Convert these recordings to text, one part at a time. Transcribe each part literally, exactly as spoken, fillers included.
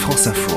France Info.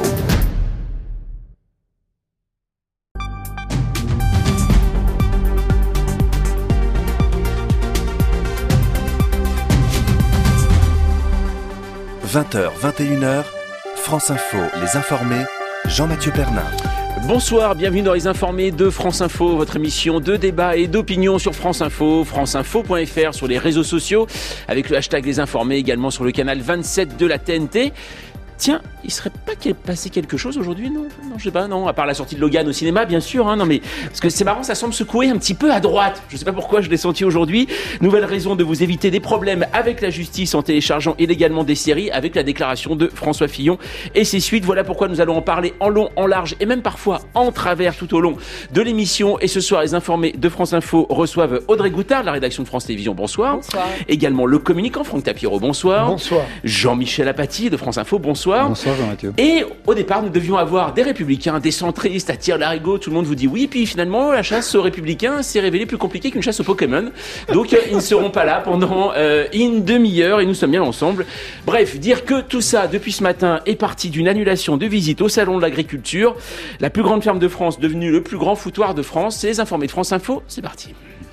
vingt heures, vingt et une heures, France Info, les informés, Jean-Mathieu Pernin. Bonsoir, bienvenue dans les informés de France Info, votre émission de débat et d'opinion sur France Info, franceinfo point f r, sur les réseaux sociaux, avec le hashtag les informés, également sur le canal vingt-sept de la T N T. Tiens, il serait pas passé quelque chose aujourd'hui, non? Non, je sais pas, non. À part la sortie de Logan au cinéma, bien sûr, hein, non, mais parce que c'est marrant, ça semble secouer un petit peu à droite. Je sais pas pourquoi je l'ai senti aujourd'hui. Nouvelle raison de vous éviter des problèmes avec la justice en téléchargeant illégalement des séries, avec la déclaration de François Fillon et ses suites. Voilà pourquoi nous allons en parler en long, en large et même parfois en travers tout au long de l'émission. Et ce soir, les informés de France Info reçoivent Audrey Goutard de la rédaction de France Télévisions. Bonsoir. Bonsoir. Également le communicant Franck Tapiro. Bonsoir. Bonsoir. Jean-Michel Apathy de France Info. Bonsoir. Bonsoir Jean-Mathieu. Et au départ, nous devions avoir des républicains, des centristes à tire-larigot. Tout le monde vous dit oui. Puis finalement, la chasse aux républicains s'est révélée plus compliquée qu'une chasse aux Pokémon. Donc, euh, ils ne seront pas là pendant euh, une demi-heure et nous sommes bien ensemble. Bref, dire que tout ça, depuis ce matin, est parti d'une annulation de visite au Salon de l'Agriculture. La plus grande ferme de France, devenue le plus grand foutoir de France. C'est les informés de France Info. C'est parti.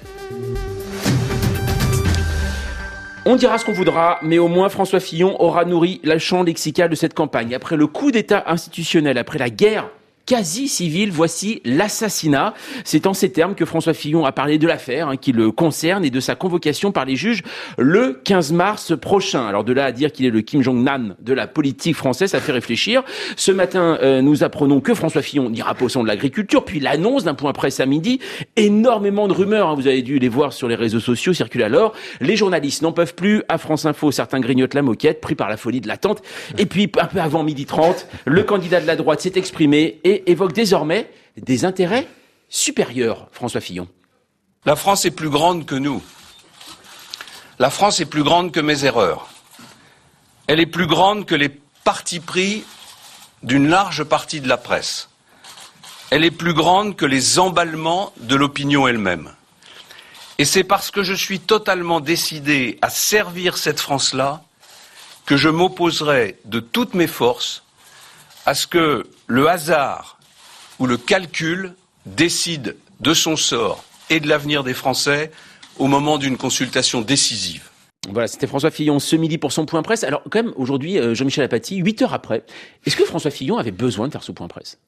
On dira ce qu'on voudra, mais au moins François Fillon aura nourri le champ lexical de cette campagne. Après le coup d'État institutionnel, après la guerre quasi civile, voici l'assassinat. C'est en ces termes que François Fillon a parlé de l'affaire hein, qui le concerne et de sa convocation par les juges le quinze mars prochain. Alors de là à dire qu'il est le Kim Jong-nam de la politique française, ça fait réfléchir. Ce matin, euh, nous apprenons que François Fillon n'ira pas au salon de l'agriculture, puis l'annonce d'un point presse à midi. Énormément de rumeurs, hein, vous avez dû les voir sur les réseaux sociaux, circulent alors. Les journalistes n'en peuvent plus. À France Info, certains grignotent la moquette, pris par la folie de l'attente. Et puis, un peu avant midi trente, le candidat de la droite s'est exprimé et évoque désormais des intérêts supérieurs, François Fillon. La France est plus grande que nous. La France est plus grande que mes erreurs. Elle est plus grande que les partis pris d'une large partie de la presse. Elle est plus grande que les emballements de l'opinion elle-même. Et c'est parce que je suis totalement décidé à servir cette France-là que je m'opposerai de toutes mes forces à ce que le hasard ou le calcul décide de son sort et de l'avenir des Français au moment d'une consultation décisive. Voilà, c'était François Fillon ce midi pour son point presse. Alors quand même, aujourd'hui, euh, Jean-Michel Apathy, huit heures après, est-ce que François Fillon avait besoin de faire ce point presse?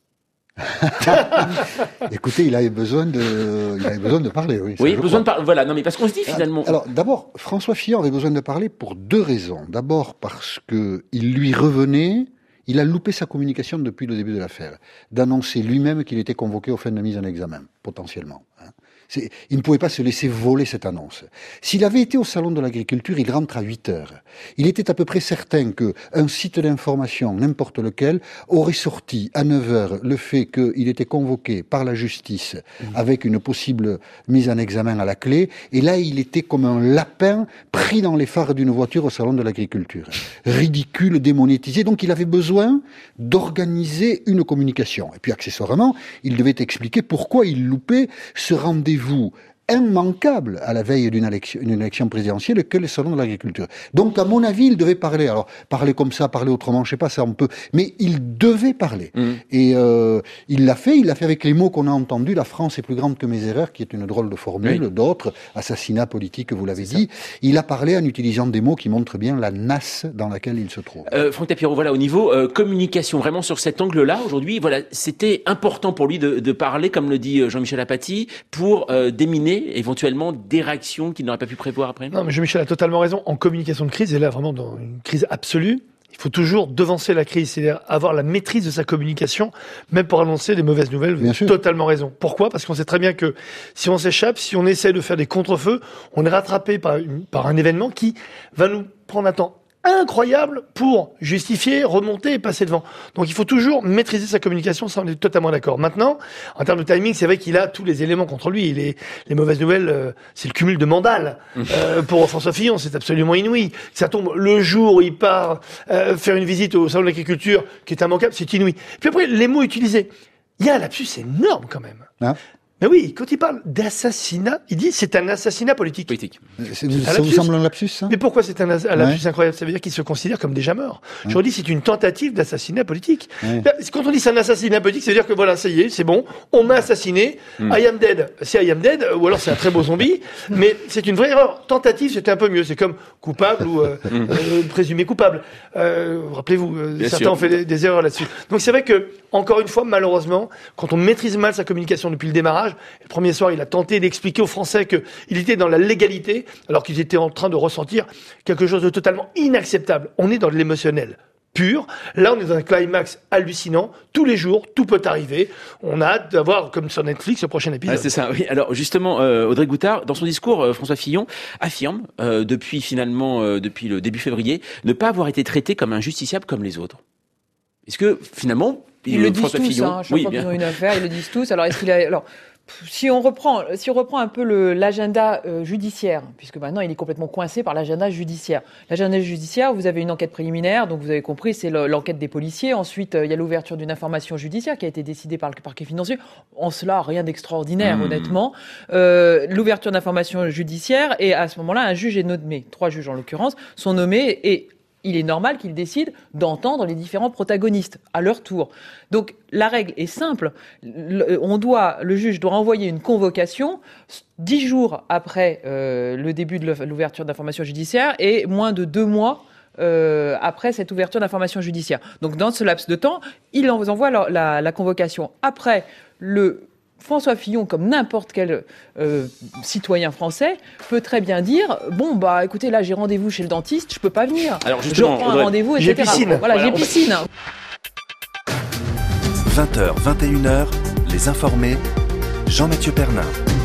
Écoutez, il avait besoin de, il avait besoin de parler, oui. Oui, besoin de parler. Voilà, non, mais parce qu'on se dit finalement. Alors, d'abord, François Fillon avait besoin de parler pour deux raisons. D'abord, parce que il lui revenait, il a loupé sa communication depuis le début de l'affaire, d'annoncer lui-même qu'il était convoqué aux fins de mise en examen, potentiellement. Hein. C'est, il ne pouvait pas se laisser voler cette annonce. S'il avait été au salon de l'agriculture, il rentre à huit heures. Il était à peu près certain qu'un site d'information, n'importe lequel, aurait sorti à neuf heures le fait qu'il était convoqué par la justice mmh. avec une possible mise en examen à la clé. Et là, il était comme un lapin pris dans les phares d'une voiture au salon de l'agriculture. Ridicule, démonétisé. Donc, il avait besoin d'organiser une communication. Et puis, accessoirement, il devait expliquer pourquoi il loupait ce rendez-vous vous immanquable à la veille d'une élection, une élection présidentielle que le salon de l'agriculture. Donc, à mon avis, il devait parler. Alors, parler comme ça, parler autrement, je sais pas, ça on peut. Mais il devait parler. Mmh. Et euh, il l'a fait. Il l'a fait avec les mots qu'on a entendus. La France est plus grande que mes erreurs, qui est une drôle de formule. Oui. D'autres, assassinat politique, vous l'avez C'est dit. Ça. Il a parlé en utilisant des mots qui montrent bien la nasse dans laquelle il se trouve. Euh, Franck Tapiro, voilà, au niveau euh, communication, vraiment sur cet angle-là, aujourd'hui, voilà, c'était important pour lui de, de parler, comme le dit Jean-Michel Apathy, pour euh, déminer éventuellement des réactions qu'il n'aurait pas pu prévoir après. Non, mais Jean-Michel a totalement raison. En communication de crise, et là vraiment dans une crise absolue, il faut toujours devancer la crise, c'est-à-dire avoir la maîtrise de sa communication, même pour annoncer des mauvaises nouvelles. Vous avez totalement raison. Pourquoi ? Parce qu'on sait très bien que si on s'échappe, si on essaie de faire des contre-feux, on est rattrapé par, une, par un événement qui va nous prendre un temps incroyable pour justifier, remonter et passer devant. Donc il faut toujours maîtriser sa communication, ça on est totalement d'accord. Maintenant, en termes de timing, c'est vrai qu'il a tous les éléments contre lui. Les, les mauvaises nouvelles, euh, c'est le cumul de mandales. Euh, pour François Fillon, c'est absolument inouï. Ça tombe le jour où il part euh, faire une visite au salon de l'agriculture, qui est immanquable, c'est inouï. Puis après, les mots utilisés. Il y a un lapsus énorme quand même. Hein Mais oui, quand il parle d'assassinat, il dit c'est un assassinat politique. Politique. C'est, ça vous semble un lapsus, ça? Mais pourquoi c'est un, un lapsus ouais. incroyable? Ça veut dire qu'il se considère comme déjà mort. Ouais. Je redis, c'est une tentative d'assassinat politique. Ouais. Quand on dit c'est un assassinat politique, ça veut dire que voilà, ça y est, c'est bon, on m'a assassiné, mm. I am dead. C'est I am dead, ou alors c'est un très beau zombie, mais c'est une vraie erreur. Tentative, c'était un peu mieux. C'est comme coupable ou euh, mm. euh, présumé coupable. Euh, rappelez-vous, euh, certains sûr. ont fait des, des erreurs là-dessus. Donc c'est vrai que, encore une fois, malheureusement, quand on maîtrise mal sa communication depuis le démarrage, le premier soir, il a tenté d'expliquer aux Français qu'il était dans la légalité, alors qu'ils étaient en train de ressentir quelque chose de totalement inacceptable. On est dans de l'émotionnel pur. Là, on est dans un climax hallucinant. Tous les jours, tout peut arriver. On a hâte d'avoir, comme sur Netflix, le prochain épisode. Ah, c'est ça, oui. Alors, justement, euh, Audrey Goutard, dans son discours, euh, François Fillon affirme, euh, depuis finalement, euh, depuis le début février, ne pas avoir été traité comme un justiciable comme les autres. Est-ce que, finalement, ils le disent tous, Fillon, hein, chaque oui, fois qu'ils ont une affaire, ils le disent tous. Alors, est-ce qu'il a, alors, si on reprend, si on reprend un peu le, l'agenda euh, judiciaire, puisque maintenant il est complètement coincé par l'agenda judiciaire. L'agenda judiciaire, vous avez une enquête préliminaire, donc vous avez compris, c'est le, l'enquête des policiers. Ensuite, euh, il y a l'ouverture d'une information judiciaire qui a été décidée par le parquet financier. En cela, rien d'extraordinaire, mmh. honnêtement. Euh, l'ouverture d'informations judiciaires, et à ce moment-là, un juge est nommé. Trois juges, en l'occurrence, sont nommés et il est normal qu'ils décident d'entendre les différents protagonistes à leur tour. Donc la règle est simple. Le, on doit, le juge doit envoyer une convocation dix jours après euh, le début de l'ouverture d'informations judiciaires et moins de deux mois euh, après cette ouverture d'informations judiciaires. Donc dans ce laps de temps, il envoie la, la, la convocation. Après, le François Fillon, comme n'importe quel euh, citoyen français, peut très bien dire bon bah écoutez, là j'ai rendez-vous chez le dentiste, je peux pas venir. Alors justement, je reprends un rendez-vous, et cetera. J'ai piscine. Voilà, voilà, j'ai piscine. vingt heures, vingt et une heures, les informés, Jean-Mathieu Pernin.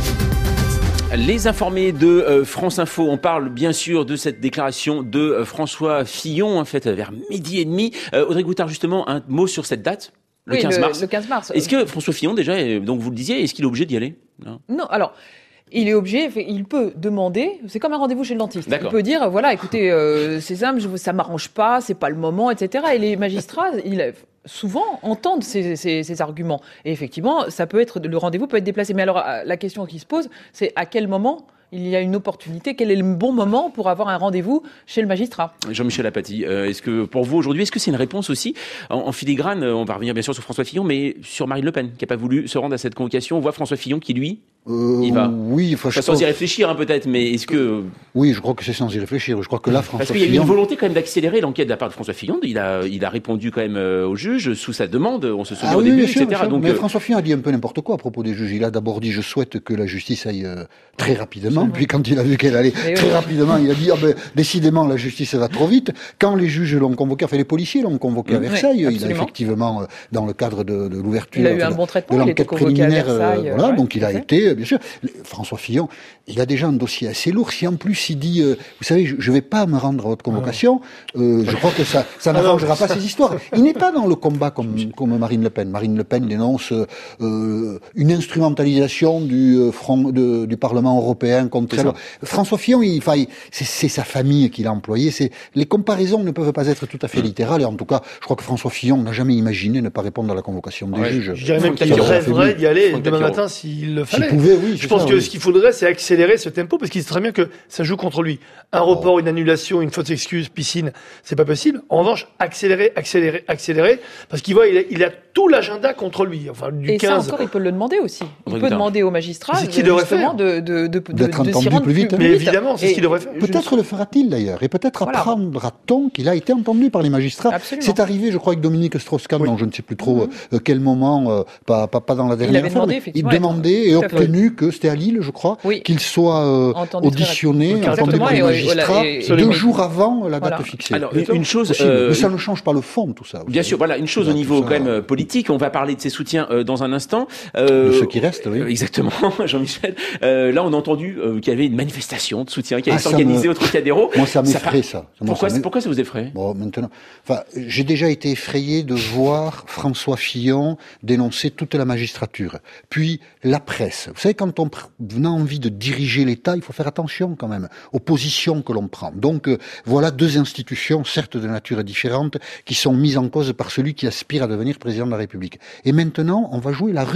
Les informés de euh, France Info, on parle bien sûr de cette déclaration de euh, François Fillon, en fait, vers midi et demi. Euh, Audrey Goutard, justement, un mot sur cette date? Le, oui, quinze le, mars. le quinze mars. Est-ce que François Fillon, déjà, donc vous le disiez, est-ce qu'il est obligé d'y aller? Non, non alors... Il est obligé, il peut demander, c'est comme un rendez-vous chez le dentiste. D'accord. Il peut dire, voilà, écoutez, euh, c'est simple, je, ça m'arrange pas, c'est pas le moment, et cetera. Et les magistrats, ils souvent entendent ces, ces, ces arguments. Et effectivement, ça peut être, le rendez-vous peut être déplacé. Mais alors, la question qui se pose, c'est à quel moment il y a une opportunité, quel est le bon moment pour avoir un rendez-vous chez le magistrat? Jean-Michel Apathy, euh, est-ce que pour vous aujourd'hui, est-ce que c'est une réponse aussi en, en filigrane, on va revenir bien sûr sur François Fillon, mais sur Marine Le Pen, qui n'a pas voulu se rendre à cette convocation? On voit François Fillon qui, lui, euh, il va. Oui, enfin, enfin, sans pense... y réfléchir hein, peut-être, mais est-ce que... Oui, je crois que c'est sans y réfléchir. Je crois que là, François Parce qu'il y a Fillon... une volonté quand même d'accélérer l'enquête de la part de François Fillon. Il a, il a répondu quand même euh, au juge sous sa demande, on se souvient ah, au oui, début, sûr, et cetera. Donc, mais euh... François Fillon a dit un peu n'importe quoi à propos des juges. Il a d'abord dit « je souhaite que la justice aille euh, très rapidement », Absolument. Puis quand il a vu qu'elle allait et très oui. rapidement, il a dit ah ben, « décidément, la justice va trop vite ». Quand les juges l'ont convoqué, enfin les policiers l'ont convoqué à Versailles, oui, il a effectivement, euh, dans le cadre de, de l'ouverture il a eu un bon traitement, de l'enquête préliminaire, euh, voilà, ouais, donc il a été, bien sûr, François Fillon, il a déjà un dossier assez lourd. Si en plus il dit, euh, vous savez, je, je vais pas me rendre à votre convocation, euh, je crois que ça, ça n'arrangera pas ces histoires. Il n'est pas dans le combat comme, comme Marine Le Pen. Marine Le Pen dénonce euh, une instrumentalisation du euh, front de, du Parlement européen contre elle. François Fillon, il, enfin, il, c'est, c'est sa famille qu'il a employée. C'est, les comparaisons ne peuvent pas être tout à fait littérales. Et en tout cas, je crois que François Fillon n'a jamais imaginé ne pas répondre à la convocation des ouais, juges. Je dirais même qu'il rêverait d'y aller demain matin s'il le fallait. S'il pouvait, oui. Je pense ça, que oui. ce qu'il faudrait, c'est accélérer ce tempo, parce qu'il sait très bien que ça joue contre lui. Un report, oh. une annulation, une fausse excuse, piscine, c'est pas possible. En revanche, accélérer, accélérer, accélérer, parce qu'il voit, il a, il a tout l'agenda contre lui. Enfin, du et quinze. ça encore, il peut le demander aussi. Il peut demander au magistrat c'est ce qu'il devrait faire. de, de, de, de, d'être de, de entendu plus vite. Mais évidemment, c'est et ce qu'il devrait faire. Peut-être je... le fera-t-il d'ailleurs, et peut-être voilà. apprendra-t-on qu'il a été entendu par les magistrats. Absolument. C'est arrivé, je crois, avec Dominique Strauss-Kahn, oui. dont je ne sais plus trop mmh. euh, quel moment, euh, pas, pas, pas dans la dernière il fois. Demandé, il demandait et obtenu que c'était à Lille, je crois, oui. qu'il soit euh, auditionné, entendu par les magistrats, deux jours avant la date fixée. Alors, une chose, euh, mais ça ne change pas le fond, tout ça. Bien sûr, voilà, une chose au niveau quand même politique. On va parler de ses soutiens dans un instant. De ceux qui restent, oui. Exactement, Jean-Michel. Là, on a entendu qu'il y avait une manifestation de soutien qui allait s'organiser au Trocadéro. Moi, ça m'effraie, ça. Pourquoi, pourquoi ça vous effraie? Bon, maintenant, enfin, j'ai déjà été effrayé de voir François Fillon dénoncer toute la magistrature, puis la presse. Vous savez, quand on a envie de diriger l'État, il faut faire attention quand même aux positions que l'on prend. Donc, euh, voilà deux institutions, certes de nature différente, qui sont mises en cause par celui qui aspire à devenir président de la République. Et maintenant, on va jouer la rue.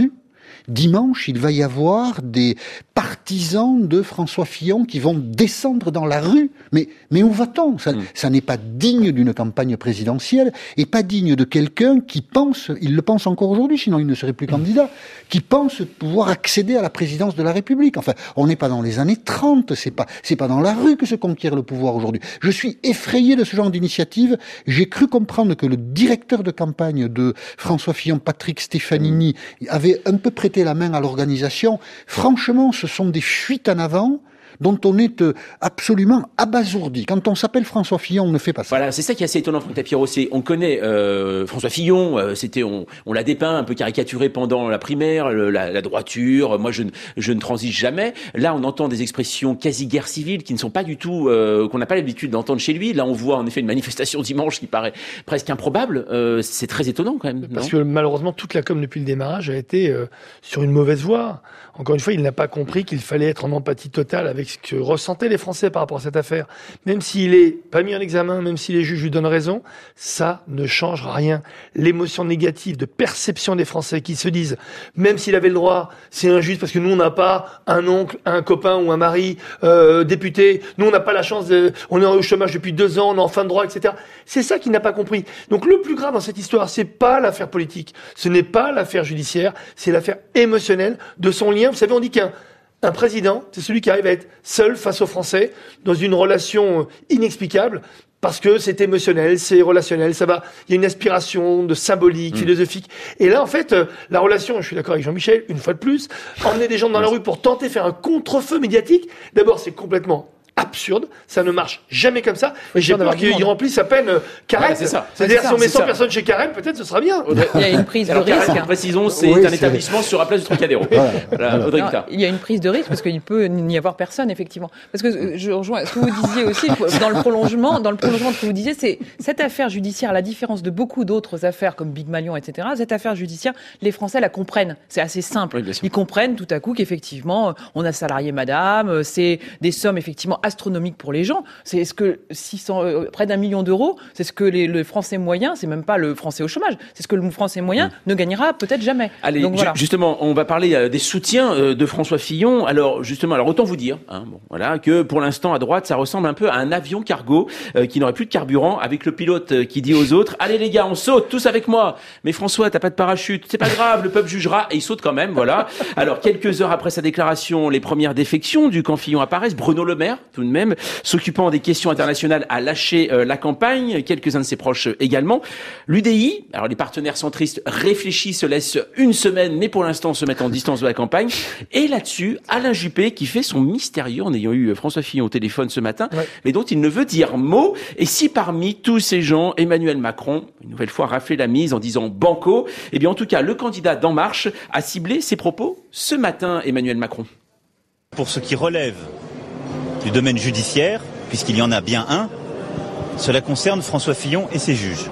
dimanche, il va y avoir des partisans de François Fillon qui vont descendre dans la rue. Mais, mais où va-t-on? Ça, mmh. ça n'est pas digne d'une campagne présidentielle et pas digne de quelqu'un qui pense, il le pense encore aujourd'hui, sinon il ne serait plus candidat, qui pense pouvoir accéder à la présidence de la République. Enfin, on n'est pas dans les années trente, c'est pas, c'est pas dans la rue que se conquiert le pouvoir aujourd'hui. Je suis effrayé de ce genre d'initiative. J'ai cru comprendre que le directeur de campagne de François Fillon, Patrick Stefanini, avait un peu prêté la main à l'organisation. Franchement, ce sont des fuites en avant dont on est absolument abasourdi. Quand on s'appelle François Fillon, on ne fait pas ça. Voilà, c'est ça qui est assez étonnant, Franck Tapiro. C'est, on connaît euh, François Fillon, euh, c'était, on, on l'a dépeint, un peu caricaturé pendant la primaire, le, la, la droiture, moi je, je ne transige jamais. Là, on entend des expressions quasi guerre civile qui ne sont pas du tout, euh, qu'on n'a pas l'habitude d'entendre chez lui. Là, on voit en effet une manifestation dimanche qui paraît presque improbable. Euh, c'est très étonnant quand même. Parce non que malheureusement, toute la com depuis le démarrage a été euh, sur une mauvaise voie. Encore une fois, il n'a pas compris qu'il fallait être en empathie totale avec ce que ressentaient les Français par rapport à cette affaire. Même s'il est pas mis en examen, même si les juges lui donnent raison, ça ne changera rien. L'émotion négative de perception des Français qui se disent, même s'il avait le droit, c'est injuste parce que nous, on n'a pas un oncle, un copain ou un mari euh, député. Nous, on n'a pas la chance de... On est au chômage depuis deux ans, on est en fin de droit, et cetera. C'est ça qu'il n'a pas compris. Donc le plus grave dans cette histoire, c'est pas l'affaire politique. Ce n'est pas l'affaire judiciaire, c'est l'affaire émotionnelle de son lien. Vous savez, on dit qu'un un président, c'est celui qui arrive à être seul face aux Français dans une relation inexplicable parce que c'est émotionnel, c'est relationnel, ça va. Il y a une aspiration de symbolique, mmh. philosophique. Et là, en fait, la relation, je suis d'accord avec Jean-Michel, une fois de plus, emmener des gens dans la rue pour tenter de faire un contre-feu médiatique. D'abord, c'est complètement absurde, ça ne marche jamais comme ça. Et j'ai peur qu'il remplisse à peine Carême. Ouais, c'est ça. C'est-à-dire, si on met cent personnes chez Carême, peut-être ce sera bien. Il y a une prise de Alors, risque. Carême, précisons, c'est oui, un c'est... établissement sur la place du Trocadéro. Voilà. Voilà. Audrey Guittard. Il y a une prise de risque parce qu'il peut n'y avoir personne, effectivement. Parce que je rejoins ce que vous disiez aussi, dans le prolongement, dans le prolongement de ce que vous disiez, c'est cette affaire judiciaire, à la différence de beaucoup d'autres affaires comme Big Malion, et cetera, cette affaire judiciaire, les Français la comprennent. C'est assez simple. Oui, ils comprennent tout à coup qu'effectivement, on a salarié madame, c'est des sommes effectivement astronomiques pour les gens. C'est ce que six cents, euh, près d'un million d'euros, c'est ce que les, le Français moyen, c'est même pas le Français au chômage, c'est ce que le Français moyen mmh. ne gagnera peut-être jamais. Allez, donc, voilà. Justement, on va parler euh, des soutiens euh, de François Fillon. Alors justement, alors autant vous dire, hein, bon, voilà, que pour l'instant à droite, ça ressemble un peu à un avion cargo euh, qui n'aurait plus de carburant, avec le pilote euh, qui dit aux autres, allez les gars, on saute tous avec moi. Mais François, t'as pas de parachute, c'est pas grave, le peuple jugera, et il saute quand même, voilà. Alors quelques heures après sa déclaration, les premières défections du camp Fillon apparaissent. Bruno Le Maire, tout de même, s'occupant des questions internationales, a lâché euh, la campagne, quelques-uns de ses proches euh, également. L'U D I, alors les partenaires centristes réfléchissent, se laissent une semaine, mais pour l'instant se mettent en distance de la campagne. Et là-dessus, Alain Juppé qui fait son mystérieux, en ayant eu François Fillon au téléphone ce matin, ouais. mais dont il ne veut dire mot. Et si parmi tous ces gens, Emmanuel Macron, une nouvelle fois raflé la mise en disant banco, eh bien en tout cas, le candidat d'En Marche a ciblé ses propos ce matin, Emmanuel Macron. Pour ce qui relève du domaine judiciaire, puisqu'il y en a bien un, cela concerne François Fillon et ses juges.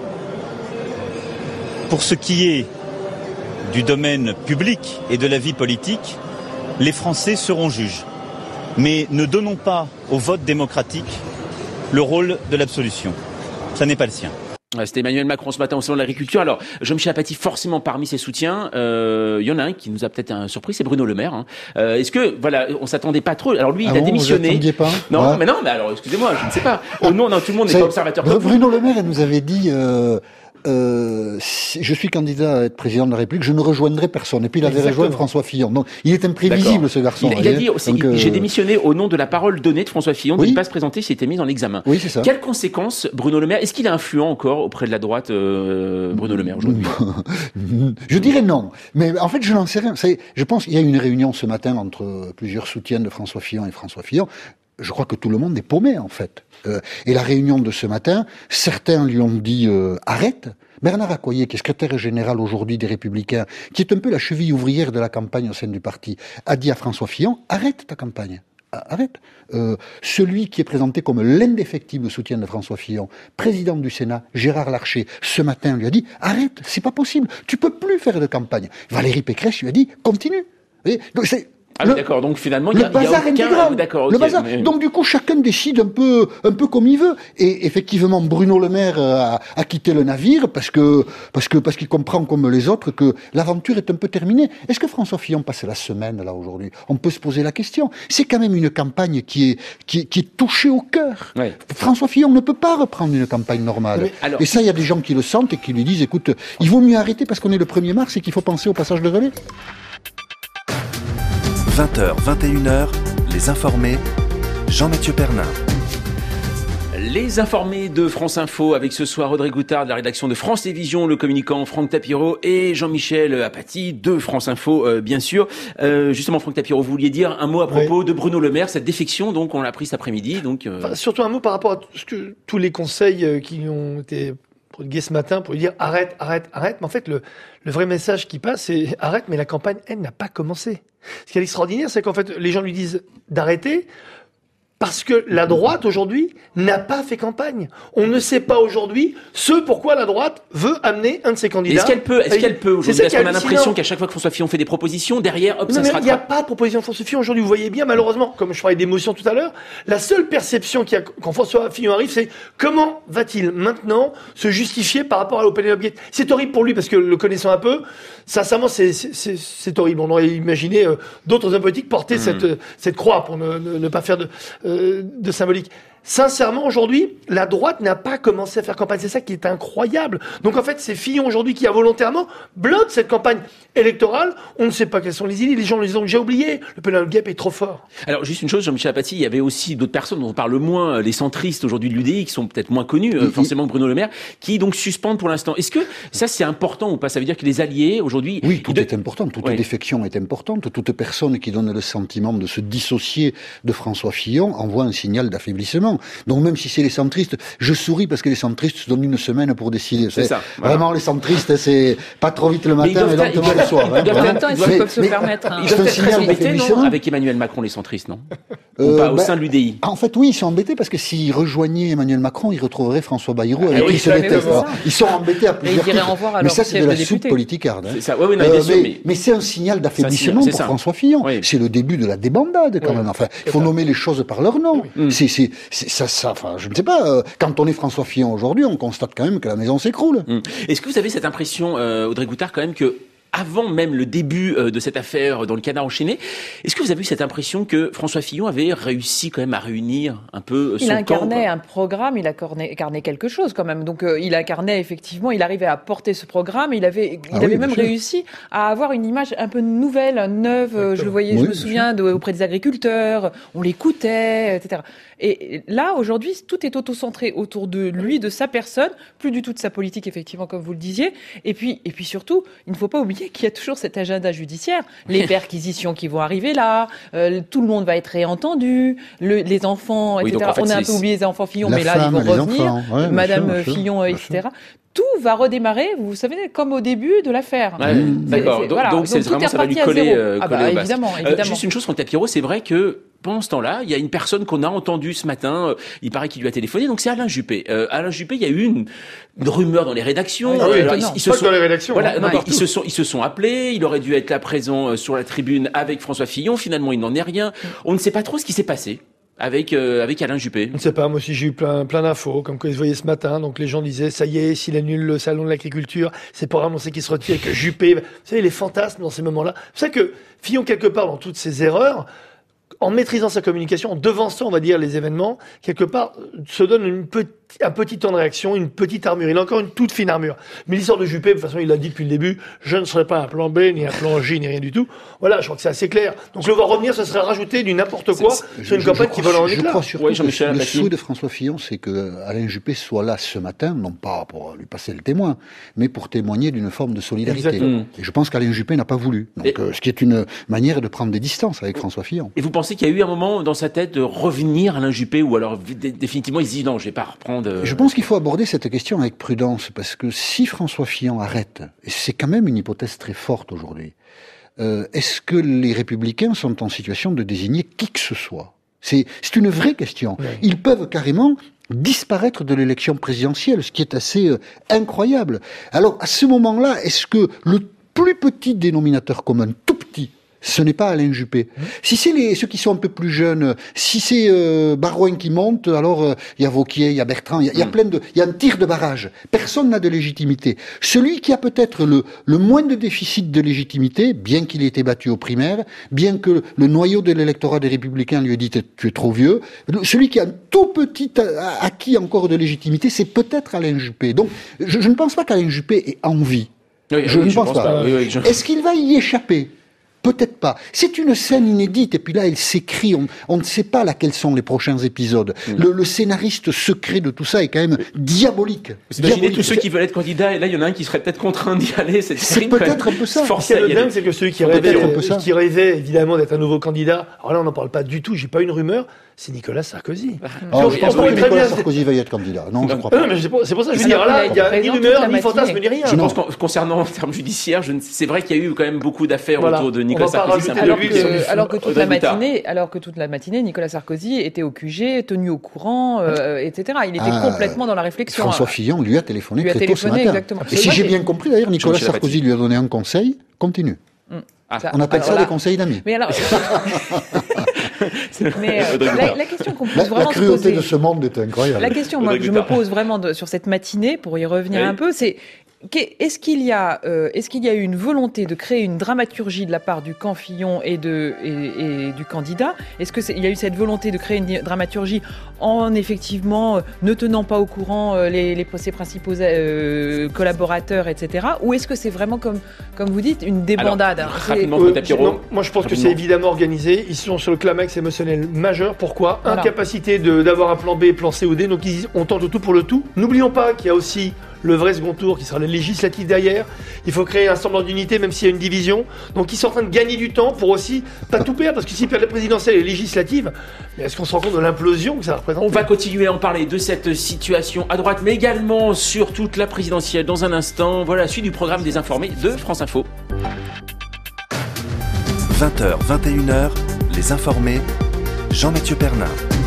Pour ce qui est du domaine public et de la vie politique, les Français seront juges. Mais ne donnons pas au vote démocratique le rôle de l'absolution. Ça n'est pas le sien. C'était Emmanuel Macron ce matin au salon de l'agriculture. Alors, Jean-Michel Apathy, forcément parmi ses soutiens, euh, il y en a un qui nous a peut-être un surpris, c'est Bruno Le Maire. Hein. Euh, est-ce que, voilà, on s'attendait pas trop. Alors lui, il ah a bon, démissionné. Vous pas non, ouais. mais non, mais alors, excusez-moi, je ne sais pas. Oh non, non, tout le monde n'est pas observateur. Bruno Le Maire, elle nous avait dit. Euh... Euh, si je suis candidat à être président de la République, je ne rejoindrai personne. Et puis il avait Exactement. rejoint François Fillon. Donc il est imprévisible, D'accord. ce garçon. Il, il a dit, Donc, euh... j'ai démissionné au nom de la parole donnée de François Fillon, oui. de ne pas se présenter s'il était mis en examen. Oui, c'est ça. Quelles conséquences, Bruno Le Maire, est-ce qu'il est influent encore auprès de la droite, euh, Bruno Le Maire, aujourd'hui? Je dirais non. Mais en fait, je n'en sais rien. C'est, je pense qu'il y a eu une réunion ce matin entre plusieurs soutiens de François Fillon et François Fillon. Je crois que tout le monde est paumé, en fait. Euh, et la réunion de ce matin, certains lui ont dit euh, « arrête ». Bernard Accoyer, qui est secrétaire général aujourd'hui des Républicains, qui est un peu la cheville ouvrière de la campagne au sein du parti, a dit à François Fillon « arrête ta campagne ». Arrête. Euh, celui qui est présenté comme l'indéfectible soutien de François Fillon, président du Sénat, Gérard Larcher, ce matin lui a dit « arrête, c'est pas possible, tu peux plus faire de campagne ». Valérie Pécresse lui a dit « continue ». Donc c'est... Ah oui, d'accord, donc finalement, il y a, il y a aucun... D'accord, okay, le bazar. Mais... Donc du coup, chacun décide un peu, un peu comme il veut. Et effectivement, Bruno Le Maire a, a quitté le navire parce que, parce que, parce qu'il comprend comme les autres que l'aventure est un peu terminée. Est-ce que François Fillon passe la semaine là aujourd'hui? On peut se poser la question. C'est quand même une campagne qui est, qui est, qui est touchée au cœur. Ouais. François Fillon ne peut pas reprendre une campagne normale. Mais alors... Et ça, il y a des gens qui le sentent et qui lui disent, écoute, il vaut mieux arrêter parce qu'on est le premier mars et qu'il faut penser au passage de relais. vingt heures, vingt et une heures, Les Informés, Jean-Mathieu Pernin. Les Informés de France Info avec ce soir Audrey Goutard de la rédaction de France Télévisions, le communicant Franck Tapiro et Jean-Michel Apathy de France Info, euh, bien sûr. Euh, justement, Franck Tapiro, vous vouliez dire un mot à propos oui. de Bruno Le Maire, cette défection, donc on l'a pris cet après-midi. Donc, euh... enfin, surtout un mot par rapport à tout ce que, tous les conseils qui ont été prodigués ce matin pour lui dire arrête, arrête, arrête. Mais en fait, le, le vrai message qui passe, c'est arrête, mais la campagne, elle, n'a pas commencé. Ce qui est extraordinaire, c'est qu'en fait, les gens lui disent d'arrêter parce que la droite, aujourd'hui, n'a pas fait campagne. On ne sait pas aujourd'hui ce pourquoi la droite veut amener un de ses candidats. Est-ce qu'elle peut, est-ce qu'elle peut aujourd'hui? Parce qu'on a l'impression qu'à chaque fois que François Fillon fait des propositions, derrière, hop, non, ça mais se rattrape. Il n'y a pas de proposition de François Fillon aujourd'hui. Vous voyez bien, malheureusement, comme je parlais d'émotion tout à l'heure, la seule perception qu'il y a quand François Fillon arrive, c'est comment va-t-il maintenant se justifier par rapport à l'Open Gate? C'est horrible pour lui parce que le connaissant un peu, sincèrement, c'est, c'est, c'est, c'est horrible. On aurait imaginé euh, d'autres hommes politiques porter mmh. cette, cette croix pour ne, ne, ne pas faire de, euh, de symbolique. Sincèrement, aujourd'hui, la droite n'a pas commencé à faire campagne. C'est ça qui est incroyable. Donc, en fait, c'est Fillon, aujourd'hui, qui a volontairement bloqué cette campagne électorale. On ne sait pas quelles sont les idées. Les gens les ont déjà oubliées. Le pénal gap est trop fort. Alors, juste une chose, Jean-Michel Apathy, il y avait aussi d'autres personnes dont on parle moins, les centristes aujourd'hui de l'U D I, qui sont peut-être moins connus, euh, forcément Bruno Le Maire, qui donc suspendent pour l'instant. Est-ce que ça, c'est important ou pas? Ça veut dire que les alliés, aujourd'hui... Oui, tout de... est important. Toute ouais. défection est importante. Toute personne qui donne le sentiment de se dissocier de François Fillon envoie un signal d'affaiblissement. Donc même si c'est les centristes, je souris parce que les centristes se donnent une semaine pour décider. C'est, c'est ça. Voilà. Vraiment, les centristes, c'est pas trop vite le matin et lentement le soir. Hein, en même temps, ils mais, peuvent se mais, permettre. Ils doivent être très embêtés, non, avec Emmanuel Macron, les centristes, non euh, Ou pas, au bah, sein de l'U D I. En fait, oui, ils sont embêtés parce que s'ils rejoignaient Emmanuel Macron, ils retrouveraient François Bayrou avec ah, qui se détestent. Ils sont embêtés à plusieurs titres. Mais ça, c'est de la soupe politicarde. Mais c'est un signal d'affaiblissement pour François Fillon. C'est le début de la débandade, quand même. Enfin, il faut nommer les choses par leur nom. C'est ça, ça. Enfin, je ne sais pas. Euh, quand on est François Fillon aujourd'hui, on constate quand même que la maison s'écroule. Mmh. Est-ce que vous avez cette impression, euh, Audrey Goutard, quand même que avant même le début euh, de cette affaire dans le Canard enchaîné, est-ce que vous avez eu cette impression que François Fillon avait réussi quand même à réunir un peu son camp? Il incarnait un programme, il incarnait, incarnait quelque chose quand même. Donc euh, il incarnait effectivement, il arrivait à porter ce programme. Il avait, il ah avait oui, même réussi à avoir une image un peu nouvelle, neuve. Euh, je le voyais, oui, je me souviens de, auprès des agriculteurs, on l'écoutait, et cetera. Et là, aujourd'hui, tout est auto-centré autour de lui, de sa personne, plus du tout de sa politique, effectivement, comme vous le disiez. Et puis, et puis surtout, il ne faut pas oublier qu'il y a toujours cet agenda judiciaire, les perquisitions qui vont arriver là, euh, tout le monde va être réentendu, le, les enfants, oui, et cetera. Donc, en fait, on a un peu oublié les enfants Fillon, mais là, ils vont revenir, ouais, Madame sûr, Fillon, sûr, et cetera. Tout va redémarrer, vous savez, comme au début de l'affaire. Ouais, mmh. D'accord. Donc, voilà. donc, c'est donc, vraiment, ça va lui coller, euh, ah coller bah, au évidemment, évidemment. Euh, juste une chose, Franck Tapiro, c'est vrai que pendant ce temps-là, il y a une personne qu'on a entendue ce matin, euh, il paraît qu'il lui a téléphoné, donc c'est Alain Juppé. Euh, Alain Juppé, il y a eu une, une rumeur dans les rédactions. Ah oui, alors, ils, ils se sont, dans les rédactions. Voilà, hein, non, ils, se sont, ils se sont appelés, il aurait dû être là présent euh, sur la tribune avec François Fillon, finalement il n'en est rien. On ne sait pas trop ce qui s'est passé avec euh, avec Alain Juppé. Je ne sais pas, moi aussi j'ai eu plein plein d'infos, comme quoi ils se voyaient ce matin, donc les gens disaient ça y est, s'il annule le salon de l'agriculture, c'est pour annoncer qu'il se retire et que Juppé... Vous savez, les fantasmes dans ces moments-là. C'est ça que Fillon, quelque part, dans toutes ces erreurs, en maîtrisant sa communication, en devançant, on va dire, les événements, quelque part, se donne une petite, un petit temps de réaction, une petite armure. Il a encore une toute fine armure. Mais l'histoire de Juppé, de toute façon, il l'a dit depuis le début, je ne serai pas un plan B, ni un plan J, ni rien du tout. Voilà, je crois que c'est assez clair. Donc le voir revenir, ce serait rajouter du n'importe quoi sur une campagne qui vole en éclat. Je crois surtout ouais, que le souhait de François Fillon, c'est que Alain Juppé soit là ce matin, non pas pour lui passer le témoin, mais pour témoigner d'une forme de solidarité. Exactement. Et je pense qu'Alain Juppé n'a pas voulu. Donc, et... euh, ce qui est une manière de prendre des distances avec François Fillon. Et vous pensez qu'il y a eu un moment dans sa tête de revenir Alain Juppé, ou alors d- définitivement il se dit non, je vais pas reprendre... Euh... Je pense qu'il faut aborder cette question avec prudence, parce que si François Fillon arrête, et c'est quand même une hypothèse très forte aujourd'hui, euh, est-ce que les Républicains sont en situation de désigner qui que ce soit ? C'est, c'est une vraie question. Oui. Ils peuvent carrément disparaître de l'élection présidentielle, ce qui est assez euh, incroyable. Alors, à ce moment-là, est-ce que le plus petit dénominateur commun, tout petit, Ce n'est pas Alain Juppé. Mmh. Si c'est les ceux qui sont un peu plus jeunes, si c'est euh, Barouin qui monte, alors il euh, y a Wauquiez, il y a Bertrand, il y, mmh. y a plein de, il y a un tir de barrage. Personne n'a de légitimité. Celui qui a peut-être le, le moins de déficit de légitimité, bien qu'il ait été battu aux primaires, bien que le noyau de l'électorat des Républicains lui ait dit tu es trop vieux, celui qui a un tout petit acquis encore de légitimité, c'est peut-être Alain Juppé. Donc je, je ne pense pas qu'Alain Juppé ait envie. Oui, je oui, ne je pense, pense pas. pas. Oui, oui, je... Est-ce qu'il va y échapper ? Peut-être pas. C'est une scène inédite, et puis là, elle s'écrit. On, on ne sait pas là quels sont les prochains épisodes. Mmh. Le, le scénariste secret de tout ça est quand même diabolique. Vous imaginez tous ceux qui veulent être candidats, et là, il y en a un qui serait peut-être contraint d'y aller. C'est, c'est peut-être un peu ça. Ce qui est le dingue, c'est que celui qui rêvait, qui rêvait évidemment d'être un nouveau candidat, alors là, on n'en parle pas du tout, j'ai pas une rumeur, c'est Nicolas Sarkozy. Oh, je pense pas que Nicolas Sarkozy va y être candidat. Non, je crois pas. Non, mais c'est pour, c'est pour ça que je veux dire, là, il y a ni rumeur, ni fantasme, ni rien. Je pense qu'en concernant en termes judiciaires, je ne... c'est vrai qu'il y a eu quand même beaucoup d'affaires voilà. autour de Nicolas Sarkozy. Alors que, alors que toute la matinée, alors que toute la matinée, Nicolas Sarkozy était au Q G, tenu au courant, euh, et cetera. Il était ah, complètement dans la réflexion. François Fillon lui a téléphoné lui a très tôt ce matin. Exactement. Et si j'ai bien compris, d'ailleurs, Nicolas Sarkozy lui a donné un conseil, continue. Ah, on appelle ça là, des conseils d'amis. Mais alors, mais euh, la, la question qu'on pose la, vraiment la cruauté se poser, de ce monde est incroyable. La question moi, que je me pose vraiment de, sur cette matinée, pour y revenir oui. un peu, c'est est-ce qu'il y a, euh, est-ce qu'il y a eu une volonté de créer une dramaturgie de la part du camp Fillon et de et, et du candidat ? Est-ce que c'est, il y a eu cette volonté de créer une dramaturgie en effectivement euh, ne tenant pas au courant euh, les, les ses principaux euh, collaborateurs, et cetera. Ou est-ce que c'est vraiment comme comme vous dites une débandade ? Alors, rapidement, euh, non, moi je pense rapidement. que c'est évidemment organisé. Ils sont sur le climax émotionnel majeur. Pourquoi ? Voilà. Incapacité de d'avoir un plan B, plan C ou D. Donc ils, on tente tout pour le tout. N'oublions pas qu'il y a aussi le vrai second tour qui sera les législatives derrière. Il faut créer un semblant d'unité même s'il y a une division. Donc ils sont en train de gagner du temps pour aussi pas tout perdre, parce que s'ils perdent les présidentielles et les législatives, mais est-ce qu'on se rend compte de l'implosion que ça représente ? On va continuer à en parler de cette situation à droite, mais également sur toute la présidentielle dans un instant. Voilà la suite du programme des informés de France Info. vingt heures, vingt et une heures, les informés, Jean-Mathieu Pernin.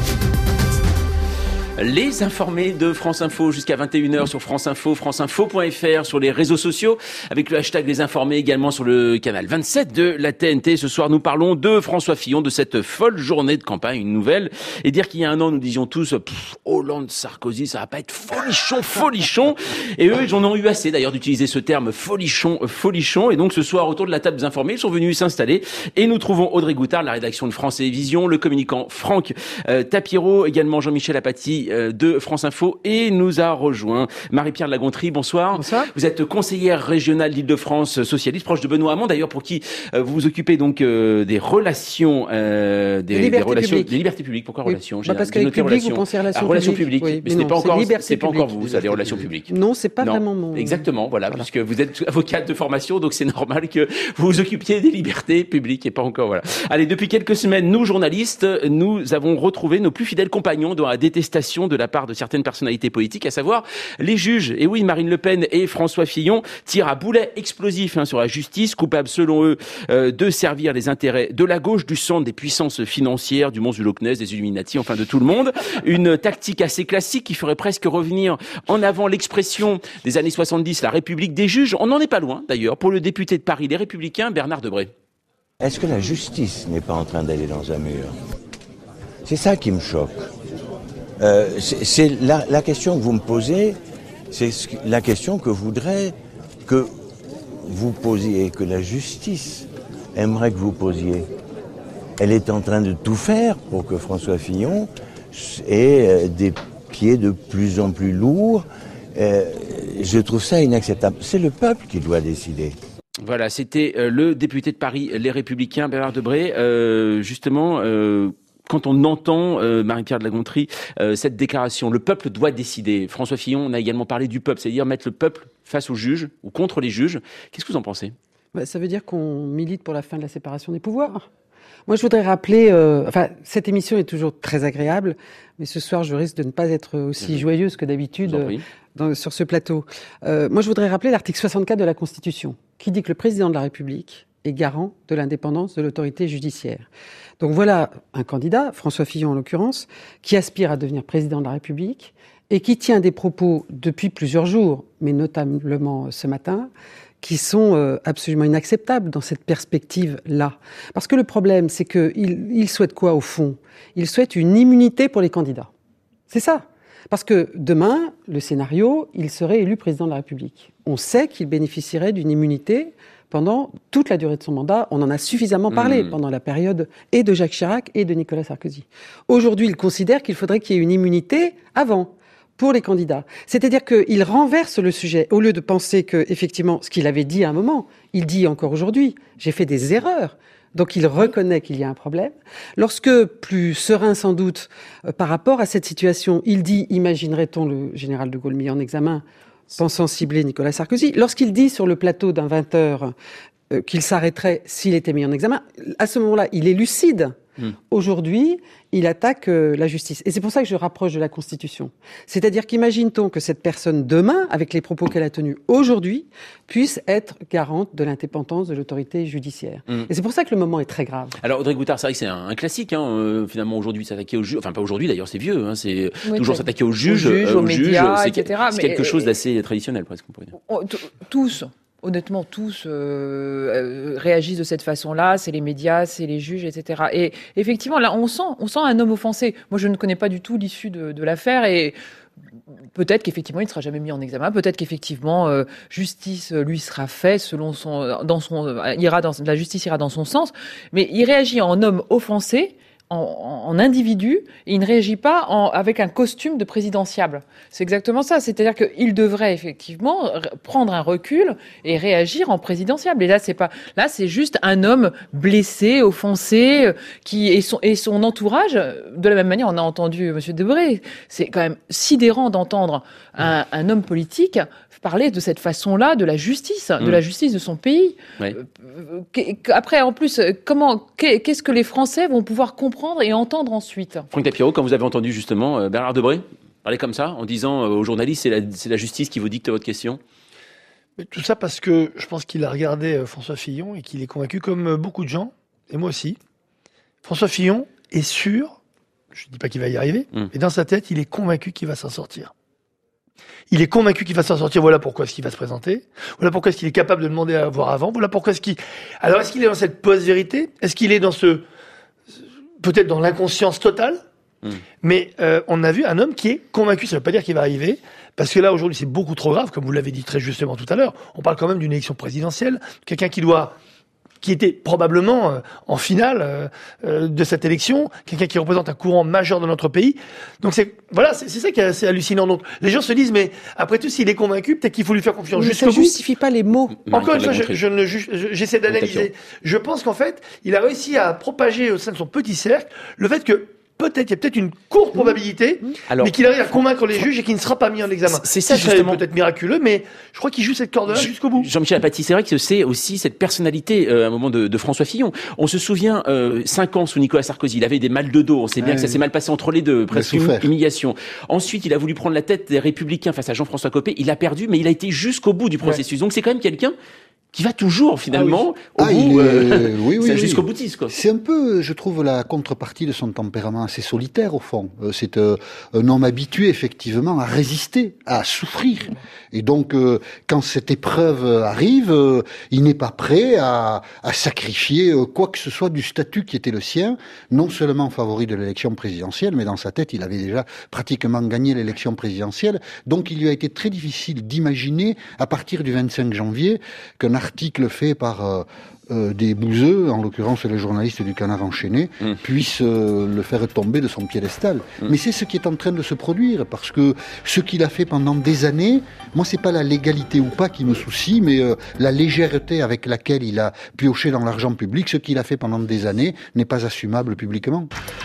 Les informés de France Info jusqu'à vingt et une heures sur France Info, franceinfo point f r, sur les réseaux sociaux, avec le hashtag Les Informés également sur le canal vingt-sept de la T N T. Ce soir, nous parlons de François Fillon, de cette folle journée de campagne, une nouvelle. Et dire qu'il y a un an, nous disions tous, pff, Hollande, Sarkozy, ça va pas être folichon, folichon. Et eux, ils en ont eu assez d'ailleurs d'utiliser ce terme folichon, folichon. Et donc ce soir, autour de la table des informés, ils sont venus s'installer. Et nous trouvons Audrey Goutard, la rédaction de France Télévisions, le communicant Franck euh, Tapiro, également Jean-Michel Apathy, de France Info, et nous a rejoint Marie-Pierre de la Gontrie. Bonsoir. Bonsoir. Vous êtes conseillère régionale d'Île-de-France socialiste, proche de Benoît Hamon, d'ailleurs, pour qui euh, vous vous occupez donc euh, des relations, euh, des, des relations, publiques. des libertés publiques. Pourquoi oui. relations bah Parce qu'avec public, relations, vous pensez relations, relations publiques. Oui, mais, mais ce n'est pas encore, c'est pas encore vous, ça, des relations publiques. Non, c'est pas non. vraiment mon. Exactement, voilà, voilà, puisque vous êtes avocate de formation, donc c'est normal que vous vous occupiez des libertés publiques et pas encore, voilà. Allez, depuis quelques semaines, nous journalistes, nous avons retrouvé nos plus fidèles compagnons dans la détestation de la part de certaines personnalités politiques, à savoir les juges. Et oui, Marine Le Pen et François Fillon tirent à boulet explosif hein, sur la justice, coupables selon eux euh, de servir les intérêts de la gauche, du centre, des puissances financières, du monstre du Loch Ness, des Illuminati, enfin de tout le monde. Une tactique assez classique qui ferait presque revenir en avant l'expression des années soixante-dix, la République des juges. On n'en est pas loin d'ailleurs pour le député de Paris, les Républicains, Bernard Debré. Est-ce que la justice n'est pas en train d'aller dans un mur ? C'est ça qui me choque. Euh, c'est, c'est la, la question que vous me posez, c'est la question que voudrais que vous posiez, que la justice aimerait que vous posiez. Elle est en train de tout faire pour que François Fillon ait des pieds de plus en plus lourds. Euh, je trouve ça inacceptable. C'est le peuple qui doit décider. Voilà, c'était euh, le député de Paris, les Républicains, Bernard Debré. Euh, justement... Euh Quand on entend, euh, Marie-Pierre de la Gontrie, euh, cette déclaration, le peuple doit décider. François Fillon, on a également parlé du peuple, c'est-à-dire mettre le peuple face aux juges ou contre les juges. Qu'est-ce que vous en pensez ? Bah, ça veut dire qu'on milite pour la fin de la séparation des pouvoirs. Moi, je voudrais rappeler... Euh, enfin, cette émission est toujours très agréable, mais ce soir, je risque de ne pas être aussi mmh. joyeuse que d'habitude euh, dans, sur ce plateau. Euh, moi, je voudrais rappeler l'article soixante-quatre de la Constitution, qui dit que le président de la République est garant de l'indépendance de l'autorité judiciaire. Donc voilà un candidat, François Fillon en l'occurrence, qui aspire à devenir président de la République et qui tient des propos depuis plusieurs jours, mais notamment ce matin, qui sont euh, absolument inacceptables dans cette perspective-là. Parce que le problème, c'est qu'il il souhaite quoi au fond ? Il souhaite une immunité pour les candidats. C'est ça. Parce que demain, le scénario, il serait élu président de la République. On sait qu'il bénéficierait d'une immunité pendant toute la durée de son mandat. On en a suffisamment parlé mmh. pendant la période et de Jacques Chirac et de Nicolas Sarkozy. Aujourd'hui, il considère qu'il faudrait qu'il y ait une immunité avant, pour les candidats. C'est-à-dire qu'il renverse le sujet. Au lieu de penser que, effectivement, ce qu'il avait dit à un moment, il dit encore aujourd'hui, j'ai fait des erreurs. Donc il reconnaît qu'il y a un problème. Lorsque, plus serein sans doute, euh, par rapport à cette situation, il dit, imaginerait-on le général de Gaulle mis en examen, pensant cibler Nicolas Sarkozy, lorsqu'il dit sur le plateau d'un vingt heures euh, qu'il s'arrêterait s'il était mis en examen, à ce moment-là, il est lucide. Mmh. Aujourd'hui, il attaque euh, la justice. Et c'est pour ça que je rapproche de la Constitution. C'est-à-dire qu'imagine-t-on que cette personne, demain, avec les propos qu'elle a tenus aujourd'hui, puisse être garante de l'indépendance de l'autorité judiciaire. Mmh. Et c'est pour ça que le moment est très grave. Alors, Audrey Goutard, c'est vrai que c'est un, un classique, hein, euh, finalement, aujourd'hui, s'attaquer aux juges. Enfin, pas aujourd'hui, d'ailleurs, c'est vieux. Hein, c'est oui, toujours s'attaquer aux juges, aux, juges, euh, aux, aux médias, et cetera. C'est mais, quelque chose d'assez traditionnel, presque, on pourrait dire. Tous. Honnêtement, tous euh, réagissent de cette façon-là. C'est les médias, c'est les juges, et cetera. Et effectivement, là, on sent, on sent un homme offensé. Moi, je ne connais pas du tout l'issue de, de l'affaire et peut-être qu'effectivement, il ne sera jamais mis en examen. Peut-être qu'effectivement, euh, justice lui sera faite selon son, dans son, euh, ira dans la justice ira dans son sens. Mais il réagit en homme offensé. En, en individu, et il ne réagit pas en, avec un costume de présidentiable. C'est exactement ça. C'est-à-dire qu'il devrait effectivement prendre un recul et réagir en présidentiable. Et là, c'est pas, là, c'est juste un homme blessé, offensé, qui et son et son entourage. De la même manière, on a entendu Monsieur Debré. C'est quand même sidérant d'entendre un, un homme politique parler de cette façon-là de la justice, mmh. de la justice de son pays. Oui. Après, en plus, comment, qu'est-ce que les Français vont pouvoir comprendre et entendre ensuite ? Franck Tapiro, quand vous avez entendu justement Bernard Debré parler comme ça, en disant aux journalistes, c'est la, c'est la justice qui vous dicte votre question ? Mais tout ça parce que je pense qu'il a regardé François Fillon et qu'il est convaincu, comme beaucoup de gens, et moi aussi, François Fillon est sûr, je ne dis pas qu'il va y arriver, mmh. mais dans sa tête, il est convaincu qu'il va s'en sortir. Il est convaincu qu'il va s'en sortir. Voilà pourquoi est-ce qu'il va se présenter. Voilà pourquoi est-ce qu'il est capable de demander à voir avant. Voilà pourquoi est-ce qu'il... Alors, est-ce qu'il est dans cette post-vérité ? Est-ce qu'il est dans ce... peut-être dans l'inconscience totale ? mmh. Mais euh, on a vu un homme qui est convaincu. Ça ne veut pas dire qu'il va arriver. Parce que là, aujourd'hui, c'est beaucoup trop grave, comme vous l'avez dit très justement tout à l'heure. On parle quand même d'une élection présidentielle. Quelqu'un qui doit... qui était probablement euh, en finale euh, euh, de cette élection, quelqu'un qui représente un courant majeur de notre pays. Donc c'est voilà, c'est, c'est ça qui est assez hallucinant. Donc les gens se disent, mais après tout, s'il est convaincu, peut-être qu'il faut lui faire confiance jusqu'au bout. Ça justifie pas les mots. Encore une fois, je, je ne juge, je, j'essaie d'analyser. Je pense qu'en fait, il a réussi à propager au sein de son petit cercle le fait que peut-être, il y a peut-être une courte probabilité, Alors, mais qu'il arrive à convaincre les juges et qu'il ne sera pas mis en examen. C'est ça, ça justement. Peut-être miraculeux, mais je crois qu'il joue cette corde-là je, jusqu'au bout. Jean-Michel Apathy, c'est vrai que c'est aussi cette personnalité, euh, à un moment de, de François Fillon. On se souvient, euh, cinq ans sous Nicolas Sarkozy, il avait des mal de dos. On sait bien ouais, que ça s'est mal passé entre les deux, presque une humiliation. Ensuite, il a voulu prendre la tête des Républicains face à Jean-François Copé. Il a perdu, mais il a été jusqu'au bout du processus. Ouais. Donc c'est quand même quelqu'un qui va toujours, finalement, ah oui. au ah, bout, est... euh, oui, oui, jusqu'au oui. boutiste, quoi. C'est un peu, je trouve, la contrepartie de son tempérament assez solitaire, au fond. C'est euh, un homme habitué, effectivement, à résister, à souffrir. Et donc, euh, quand cette épreuve arrive, euh, il n'est pas prêt à, à sacrifier euh, quoi que ce soit du statut qui était le sien, non seulement favori de l'élection présidentielle, mais dans sa tête, il avait déjà pratiquement gagné l'élection présidentielle. Donc, il lui a été très difficile d'imaginer, à partir du vingt-cinq janvier, qu'un article fait par euh, euh, des bouseux, en l'occurrence les journalistes du Canard enchaîné, mmh. puisse euh, le faire tomber de son piédestal. Mmh. Mais c'est ce qui est en train de se produire, parce que ce qu'il a fait pendant des années, moi c'est pas la légalité ou pas qui me soucie, mais euh, la légèreté avec laquelle il a pioché dans l'argent public, ce qu'il a fait pendant des années n'est pas assumable publiquement.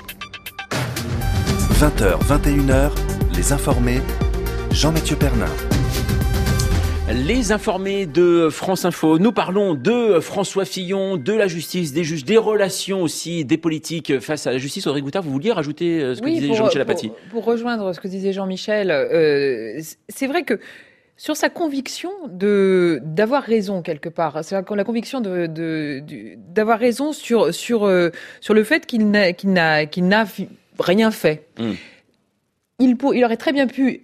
vingt heures, vingt et une heures, Les Informés, Jean-Mathieu Pernin. Les informés de France Info. Nous parlons de François Fillon, de la justice, des juges, des relations aussi, des politiques face à la justice. Audrey Goutard, vous vouliez rajouter ce que oui, disait pour, Jean-Michel Apathy ? Pour, pour rejoindre ce que disait Jean-Michel, euh, c'est vrai que sur sa conviction de d'avoir raison quelque part, c'est la conviction de, de, de d'avoir raison sur sur euh, sur le fait qu'il n'a qu'il n'a qu'il n'a rien fait. Mmh. Il, il aurait très bien pu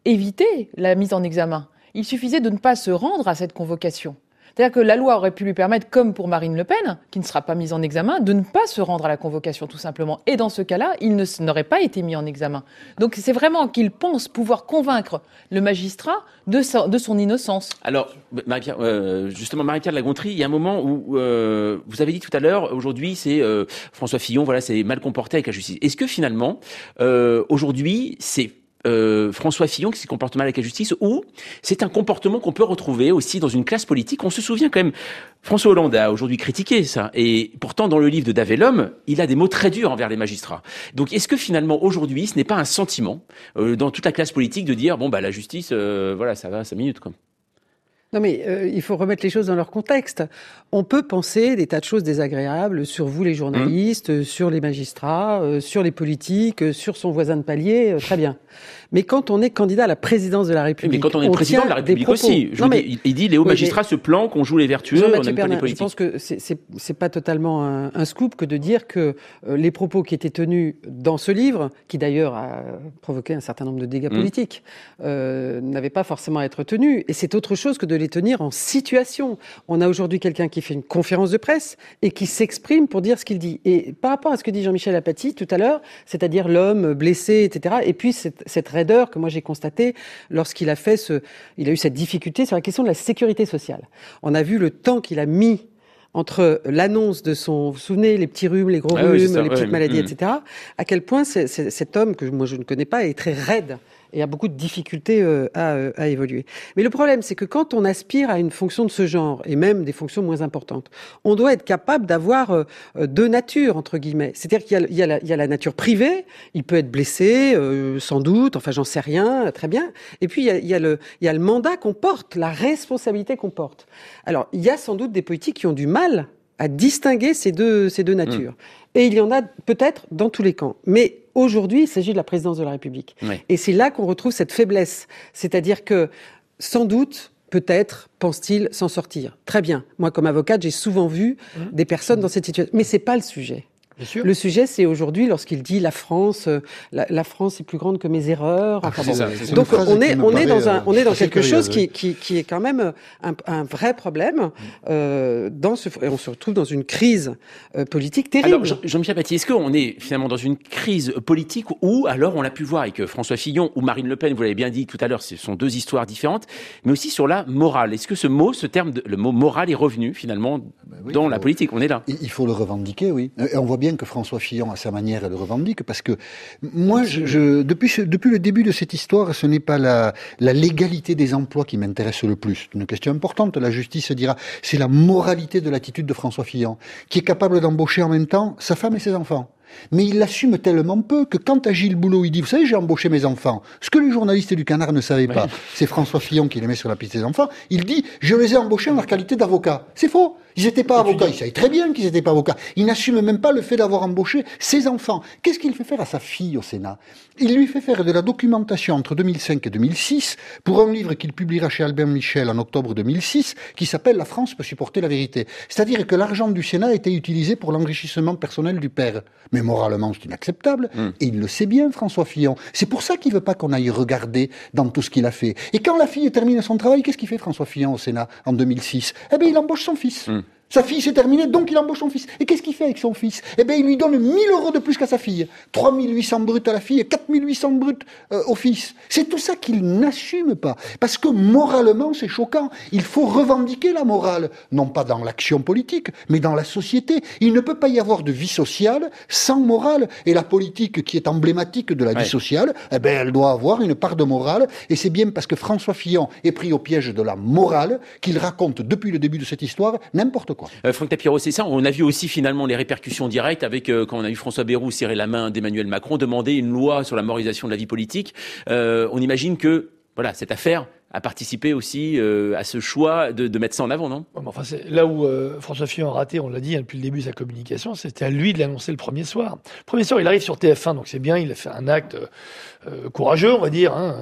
éviter la mise en examen. Il suffisait de ne pas se rendre à cette convocation. C'est-à-dire que la loi aurait pu lui permettre, comme pour Marine Le Pen, qui ne sera pas mise en examen, de ne pas se rendre à la convocation, tout simplement. Et dans ce cas-là, il ne, n'aurait pas été mis en examen. Donc c'est vraiment qu'il pense pouvoir convaincre le magistrat de, sa, de son innocence. Alors, Marie-Pierre, euh, justement, Marie-Pierre de La Gontrie, il y a un moment où euh, vous avez dit tout à l'heure, aujourd'hui, c'est euh, François Fillon, voilà, c'est mal comporté avec la justice. Est-ce que finalement, euh, aujourd'hui, c'est Euh, François Fillon qui se comporte mal avec la justice, ou c'est un comportement qu'on peut retrouver aussi dans une classe politique? On se souvient quand même, François Hollande a aujourd'hui critiqué ça, et pourtant dans le livre de Davellum, il a des mots très durs envers les magistrats. Donc est-ce que finalement aujourd'hui ce n'est pas un sentiment euh, dans toute la classe politique de dire bon bah la justice, euh, voilà, ça va cinq minutes quoi? Non mais euh, il faut remettre les choses dans leur contexte. On peut penser des tas de choses désagréables sur vous les journalistes, mmh. sur les magistrats, euh, sur les politiques, euh, sur son voisin de palier, euh, très bien. Mais quand on est candidat à la présidence de la République, mais quand on est on président de la République aussi, je non, mais, dis, il dit les hauts oui, magistrats se planquent, on joue les vertueux, on n'aime pas les politiques. Je pense que c'est, c'est, c'est pas totalement un, un scoop que de dire que euh, les propos qui étaient tenus dans ce livre, qui d'ailleurs a provoqué un certain nombre de dégâts mmh. politiques, euh, n'avaient pas forcément à être tenus. Et c'est autre chose que de les tenir en situation. On a aujourd'hui quelqu'un qui fait une conférence de presse et qui s'exprime pour dire ce qu'il dit. Et par rapport à ce que dit Jean-Michel Apathy tout à l'heure, c'est-à-dire l'homme blessé, et cetera, et puis cette, cette raideur que moi j'ai constatée lorsqu'il a fait ce, il a eu cette difficulté sur la question de la sécurité sociale. On a vu le temps qu'il a mis entre l'annonce de son, vous vous souvenez, les petits rhumes, les gros ah rhumes, oui, ça, les petites ouais, maladies, mmh. et cetera, à quel point c'est, c'est, cet homme que moi je ne connais pas est très raide et a beaucoup de difficultés euh, à, euh, à évoluer. Mais le problème, c'est que quand on aspire à une fonction de ce genre, et même des fonctions moins importantes, on doit être capable d'avoir euh, deux natures, entre guillemets. C'est-à-dire qu'il y a, il y a, la, il y a la nature privée, il peut être blessé, euh, sans doute, enfin j'en sais rien, très bien. Et puis il y a, il y a, le, il y a le mandat qu'on porte, la responsabilité qu'on porte. Alors, il y a sans doute des politiques qui ont du mal à distinguer ces deux, ces deux natures. Mmh. Et il y en a peut-être dans tous les camps. Mais aujourd'hui, il s'agit de la présidence de la République. Oui. Et c'est là qu'on retrouve cette faiblesse. C'est-à-dire que, sans doute, peut-être, pense-t-il s'en sortir. Très bien. Moi, comme avocate, j'ai souvent vu mmh. des personnes dans cette situation. Mais c'est pas le sujet. Bien sûr. Le sujet, c'est aujourd'hui lorsqu'il dit la France, euh, la, la France est plus grande que mes erreurs. Ah, enfin, c'est bon. ça, c'est Donc on est on est dans un euh, on est dans quelque chose qui, qui qui est quand même un, un vrai problème euh, dans ce et on se retrouve dans une crise euh, politique terrible. Alors Jean, Jean-Michel Apathy, est-ce qu'on est finalement dans une crise politique ou alors on l'a pu voir avec François Fillon ou Marine Le Pen, vous l'avez bien dit tout à l'heure, ce sont deux histoires différentes, mais aussi sur la morale. Est-ce que ce mot, ce terme, de, le mot moral est revenu finalement ben oui, dans la faut, politique? On est là. Il faut le revendiquer, oui. Et on voit bien que François Fillon, à sa manière, le revendique, parce que moi, je, je, depuis, depuis le début de cette histoire, ce n'est pas la, la légalité des emplois qui m'intéresse le plus. C'est une question importante. La justice dira, c'est la moralité de l'attitude de François Fillon, qui est capable d'embaucher en même temps sa femme et ses enfants. Mais il l'assume tellement peu que quand à Gilles Boulot, il dit, vous savez, j'ai embauché mes enfants. Ce que les journalistes du Canard ne savaient pas, oui. c'est François Fillon qui les met sur la piste des enfants. Il dit, je les ai embauchés en leur qualité d'avocat. C'est faux. Ils n'étaient pas avocats. Il savait très bien qu'ils n'étaient pas avocats. Il n'assume même pas le fait d'avoir embauché ses enfants. Qu'est-ce qu'il fait faire à sa fille au Sénat? Il lui fait faire de la documentation entre deux mille cinq et deux mille six pour un livre qu'il publiera chez Albert Michel en octobre deux mille six qui s'appelle « La France peut supporter la vérité ». C'est-à-dire que l'argent du Sénat a été utilisé pour l'enrichissement personnel du père. Mais moralement, c'est inacceptable. Mmh. Et il le sait bien, François Fillon. C'est pour ça qu'il veut pas qu'on aille regarder dans tout ce qu'il a fait. Et quand la fille termine son travail, qu'est-ce qu'il fait François Fillon au Sénat en deux mille six? Eh bien, il embauche son fils. Mmh. Sa fille s'est terminée, donc il embauche son fils. Et qu'est-ce qu'il fait avec son fils? Eh bien, il lui donne mille euros de plus qu'à sa fille. trois mille huit cents bruts à la fille et quatre mille huit cents bruts euh, au fils. C'est tout ça qu'il n'assume pas. Parce que moralement, c'est choquant. Il faut revendiquer la morale. Non pas dans l'action politique, mais dans la société. Il ne peut pas y avoir de vie sociale sans morale. Et la politique, qui est emblématique de la ouais. vie sociale, eh bien, elle doit avoir une part de morale. Et c'est bien parce que François Fillon est pris au piège de la morale qu'il raconte depuis le début de cette histoire n'importe quoi. Euh, Franck Tapiro, c'est ça. On a vu aussi finalement les répercussions directes avec euh, quand on a vu François Bayrou serrer la main d'Emmanuel Macron, demander une loi sur la morisation de la vie politique. Euh, on imagine que voilà, cette affaire a participé aussi euh, à ce choix de, de mettre ça en avant, non? Enfin, c'est là où euh, François Fillon a raté, on l'a dit hein, depuis le début de sa communication, c'était à lui de l'annoncer le premier soir. Le premier soir, il arrive sur T F un, donc c'est bien, il a fait un acte euh, courageux, on va dire, hein,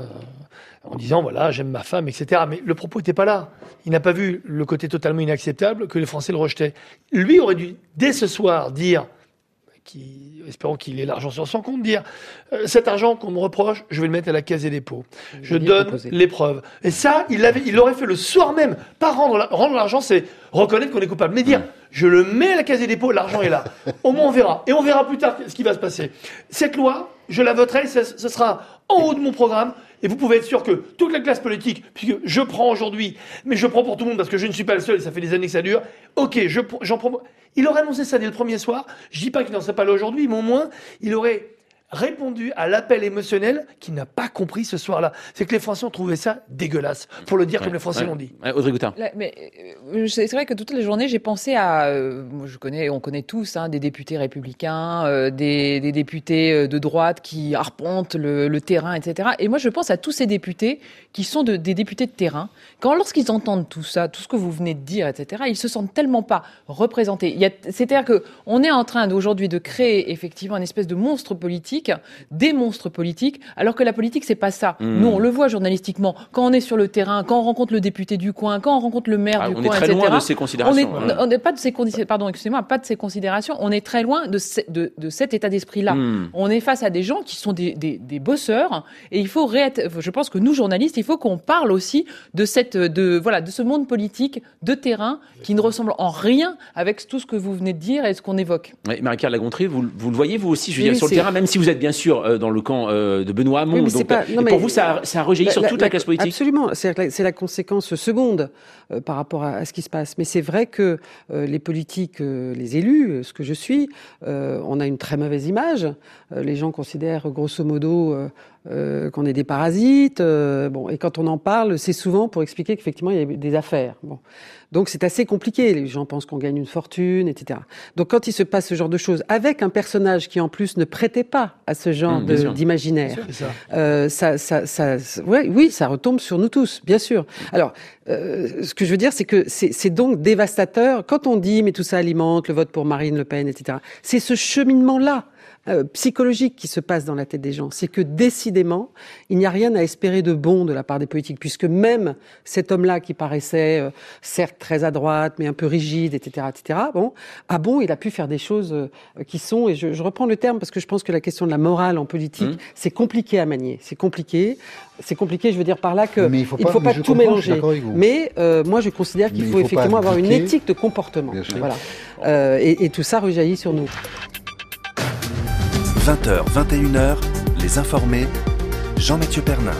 en disant voilà, j'aime ma femme, et cetera. Mais le propos n'était pas là. Il n'a pas vu le côté totalement inacceptable que les Français le rejetaient. Lui aurait dû, dès ce soir, dire qui, espérons qu'il ait l'argent sur son compte, dire euh, cet argent qu'on me reproche, je vais le mettre à la Caisse des dépôts. Je donne proposer. les preuves. Et ça, il l'avait, il l'aurait fait le soir même. Pas rendre, la, rendre l'argent, c'est reconnaître qu'on est coupable. Mais dire, je le mets à la Caisse des dépôts, l'argent est là. Au moins, on verra. Et on verra plus tard ce qui va se passer. Cette loi, je la voterai, ce, ce sera en haut de mon programme. Et vous pouvez être sûr que toute la classe politique, puisque je prends aujourd'hui, mais je prends pour tout le monde parce que je ne suis pas le seul, et ça fait des années que ça dure. Ok, je, j'en prends. Il aurait annoncé ça dès le premier soir. Je dis pas qu'il n'en serait pas là aujourd'hui, mais au moins, il aurait répondu à l'appel émotionnel qu'il n'a pas compris ce soir-là. C'est que les Français ont trouvé ça dégueulasse, pour le dire ouais, comme les Français ouais. l'ont dit. Ouais, Audrey Goutin. Là, mais euh, c'est vrai que toutes les journées, j'ai pensé à, euh, je connais, on connaît tous hein, des députés républicains, euh, des, des députés de droite qui arpentent le, le terrain, et cetera. Et moi, je pense à tous ces députés qui sont de, des députés de terrain. Quand lorsqu'ils entendent tout ça, tout ce que vous venez de dire, et cetera, ils se sentent tellement pas représentés. Il y a, c'est-à-dire que on est en train aujourd'hui de créer effectivement une espèce de monstre politique. Des monstres politiques, alors que la politique, c'est pas ça. Mmh. Nous, on le voit journalistiquement. Quand on est sur le terrain, quand on rencontre le député du coin, quand on rencontre le maire ah, du on coin, est très et cetera. Loin de ces considérations. On est, on n'est pas de ces considérations. Pardon, excusez-moi, pas de ces considérations. On est très loin de, ce, de, de cet état d'esprit-là. Mmh. On est face à des gens qui sont des, des, des bosseurs, et il faut réêtre, je pense que nous, journalistes, il faut qu'on parle aussi de cette, de voilà, de ce monde politique de terrain qui ne ressemble en rien avec tout ce que vous venez de dire et ce qu'on évoque. Oui, Marie-Pierre Lagontrie, vous, vous le voyez vous aussi, je veux oui, dire, sur c'est... le terrain, même si vous êtes bien sûr euh, dans le camp euh, de Benoît Hamon. Oui, donc, pas, non, pour vous, ça a, ça a rejailli la, sur toute la, la classe politique. Absolument, c'est la, c'est la conséquence seconde euh, par rapport à, à ce qui se passe. Mais c'est vrai que euh, les politiques, euh, les élus, euh, ce que je suis, euh, on a une très mauvaise image. Euh, les gens considèrent grosso modo euh, euh, qu'on est des parasites. Euh, bon, et quand on en parle, c'est souvent pour expliquer qu'effectivement il y a des affaires. Bon. Donc c'est assez compliqué, les gens pensent qu'on gagne une fortune, et cetera. Donc quand il se passe ce genre de choses, avec un personnage qui en plus ne prêtait pas à ce genre mmh, de, d'imaginaire, ça. Euh, ça, ça, ça, ça, ouais, oui, ça retombe sur nous tous, bien sûr. Alors, euh, ce que je veux dire, c'est que c'est, c'est donc dévastateur. Quand on dit, mais tout ça alimente le vote pour Marine Le Pen, et cetera, c'est ce cheminement-là. Euh, psychologique qui se passe dans la tête des gens, c'est que décidément, il n'y a rien à espérer de bon de la part des politiques, puisque même cet homme-là qui paraissait euh, certes très à droite, mais un peu rigide, et cetera, et cetera. Bon, ah bon, il a pu faire des choses euh, qui sont, et je, je reprends le terme parce que je pense que la question de la morale en politique, mmh. c'est compliqué à manier, c'est compliqué. C'est compliqué, je veux dire par là que mais il faut pas, il faut pas tout mélanger. Mais euh, moi, je considère qu'il faut, faut effectivement avoir une éthique de comportement. Voilà. Euh, et, et tout ça rejaillit sur nous. vingt heures, vingt et une heures, Les Informés, Jean-Mathieu Pernin.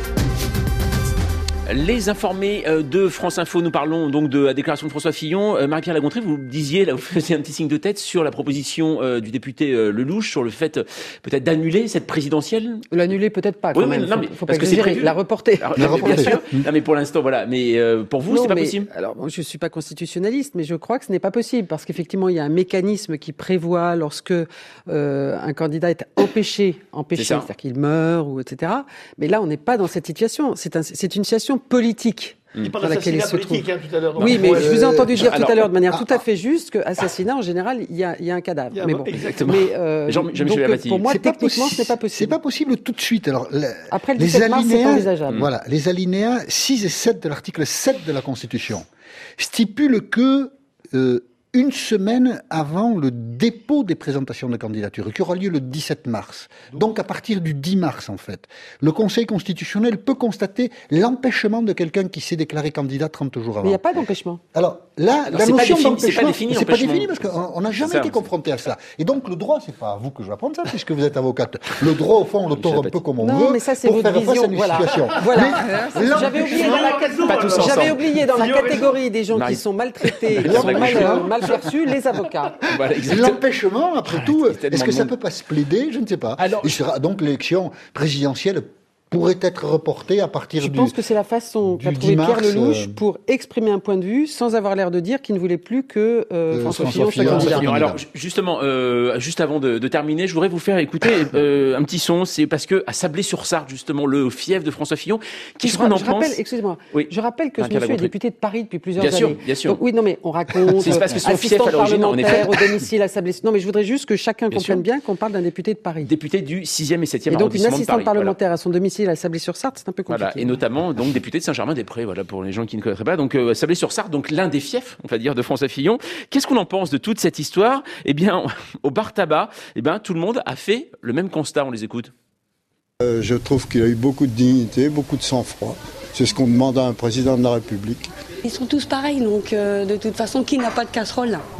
Les informés de France Info, nous parlons donc de la déclaration de François Fillon. Euh, Marie-Pierre Lagontrie, vous disiez, là, vous faisiez un petit signe de tête sur la proposition euh, du député euh, Lelouch sur le fait euh, peut-être d'annuler cette présidentielle. L'annuler peut-être pas. Quand oui, même. Mais, non, mais faut, faut parce pas que c'est prévu. La reporter. Alors, la reporter. Bien sûr. Non, mais pour l'instant, voilà. Mais euh, pour vous, non, c'est pas mais, possible. Alors, moi, je suis pas constitutionnaliste, mais je crois que ce n'est pas possible parce qu'effectivement, il y a un mécanisme qui prévoit lorsque euh, un candidat est empêché, empêché, c'est c'est-à-dire qu'il meurt ou et cetera. Mais là, on n'est pas dans cette situation. C'est, un, c'est une situation politique. Il parle d'assassinat politique hein, tout à l'heure. Oui, mais euh, je vous ai entendu dire alors, tout à l'heure de manière ah, tout à fait juste qu'assassinat, en général, il y a, il y a un cadavre. A, mais bon, exactement. Mais, euh, Jean, Jean donc, pour moi, c'est techniquement, possi- ce n'est pas possible. C'est pas possible tout de suite. Alors, les, après le dix-sept mars, c'est envisageable. Voilà, les alinéas six et sept de l'article sept de la Constitution stipulent que euh, une semaine avant le dépôt des présentations de candidature, qui aura lieu le dix-sept mars. Donc à partir du dix mars, en fait, le Conseil constitutionnel peut constater l'empêchement de quelqu'un qui s'est déclaré candidat trente jours avant. Mais il n'y a pas d'empêchement. Alors là, Alors, la c'est notion pas défini, d'empêchement, c'est pas défini, c'est pas défini parce qu'on n'a jamais ça, été confronté à ça. Et donc le droit, c'est pas à vous que je vais apprendre ça, puisque vous êtes avocate. Le droit, au fond, on le tord un peu comme on non, veut mais ça, c'est pour votre faire vision. face à une Voilà. situation. Voilà. Mais j'avais oublié dans la, j'avais oublié dans la catégorie des gens Marie. qui sont maltraités, qui sont mal, euh, mal perçus, les avocats. Voilà, l'empêchement, après ah, tout, est-ce que ça peut pas se plaider? Je ne sais pas. Alors, il sera donc l'élection présidentielle pourrait être reporté à partir je du Je pense que c'est la façon qu'a trouvé Pierre Lelouch euh... pour exprimer un point de vue sans avoir l'air de dire qu'il ne voulait plus que euh, euh, François, François Fillon soit candidat. Alors justement, euh, juste avant de, de terminer, je voudrais vous faire écouter euh, un petit son. C'est parce que à Sablé-sur-Sarthe, justement, le fief de François Fillon, qu'est-ce qu'on en je pense rappelle, excusez-moi, oui. je rappelle que ce monsieur est député de Paris depuis plusieurs bien années. Sûr, bien sûr. Donc, oui, non mais on raconte. C'est parce que son fief à l'origine, en effet, au domicile à Sablé. Non mais je voudrais juste que chacun comprenne bien qu'on parle d'un député de Paris. Député du sixième et septième arrondissement de Paris. Et donc une assistante parlementaire à son domicile aussi à Sablé-sur-Sarthe, c'est un peu compliqué. Voilà, et notamment donc député de Saint-Germain-des-Prés, voilà, pour les gens qui ne connaîtraient pas. Donc euh, Sablé-sur-Sarthe, donc l'un des fiefs, on va dire, de François Fillon. Qu'est-ce qu'on en pense de toute cette histoire? Eh bien, au bar tabac, eh bien, tout le monde a fait le même constat. On les écoute. Euh, je trouve qu'il a eu beaucoup de dignité, beaucoup de sang-froid. C'est ce qu'on demande à un président de la République. Ils sont tous pareils, donc euh, de toute façon, qui n'a pas de casserole là?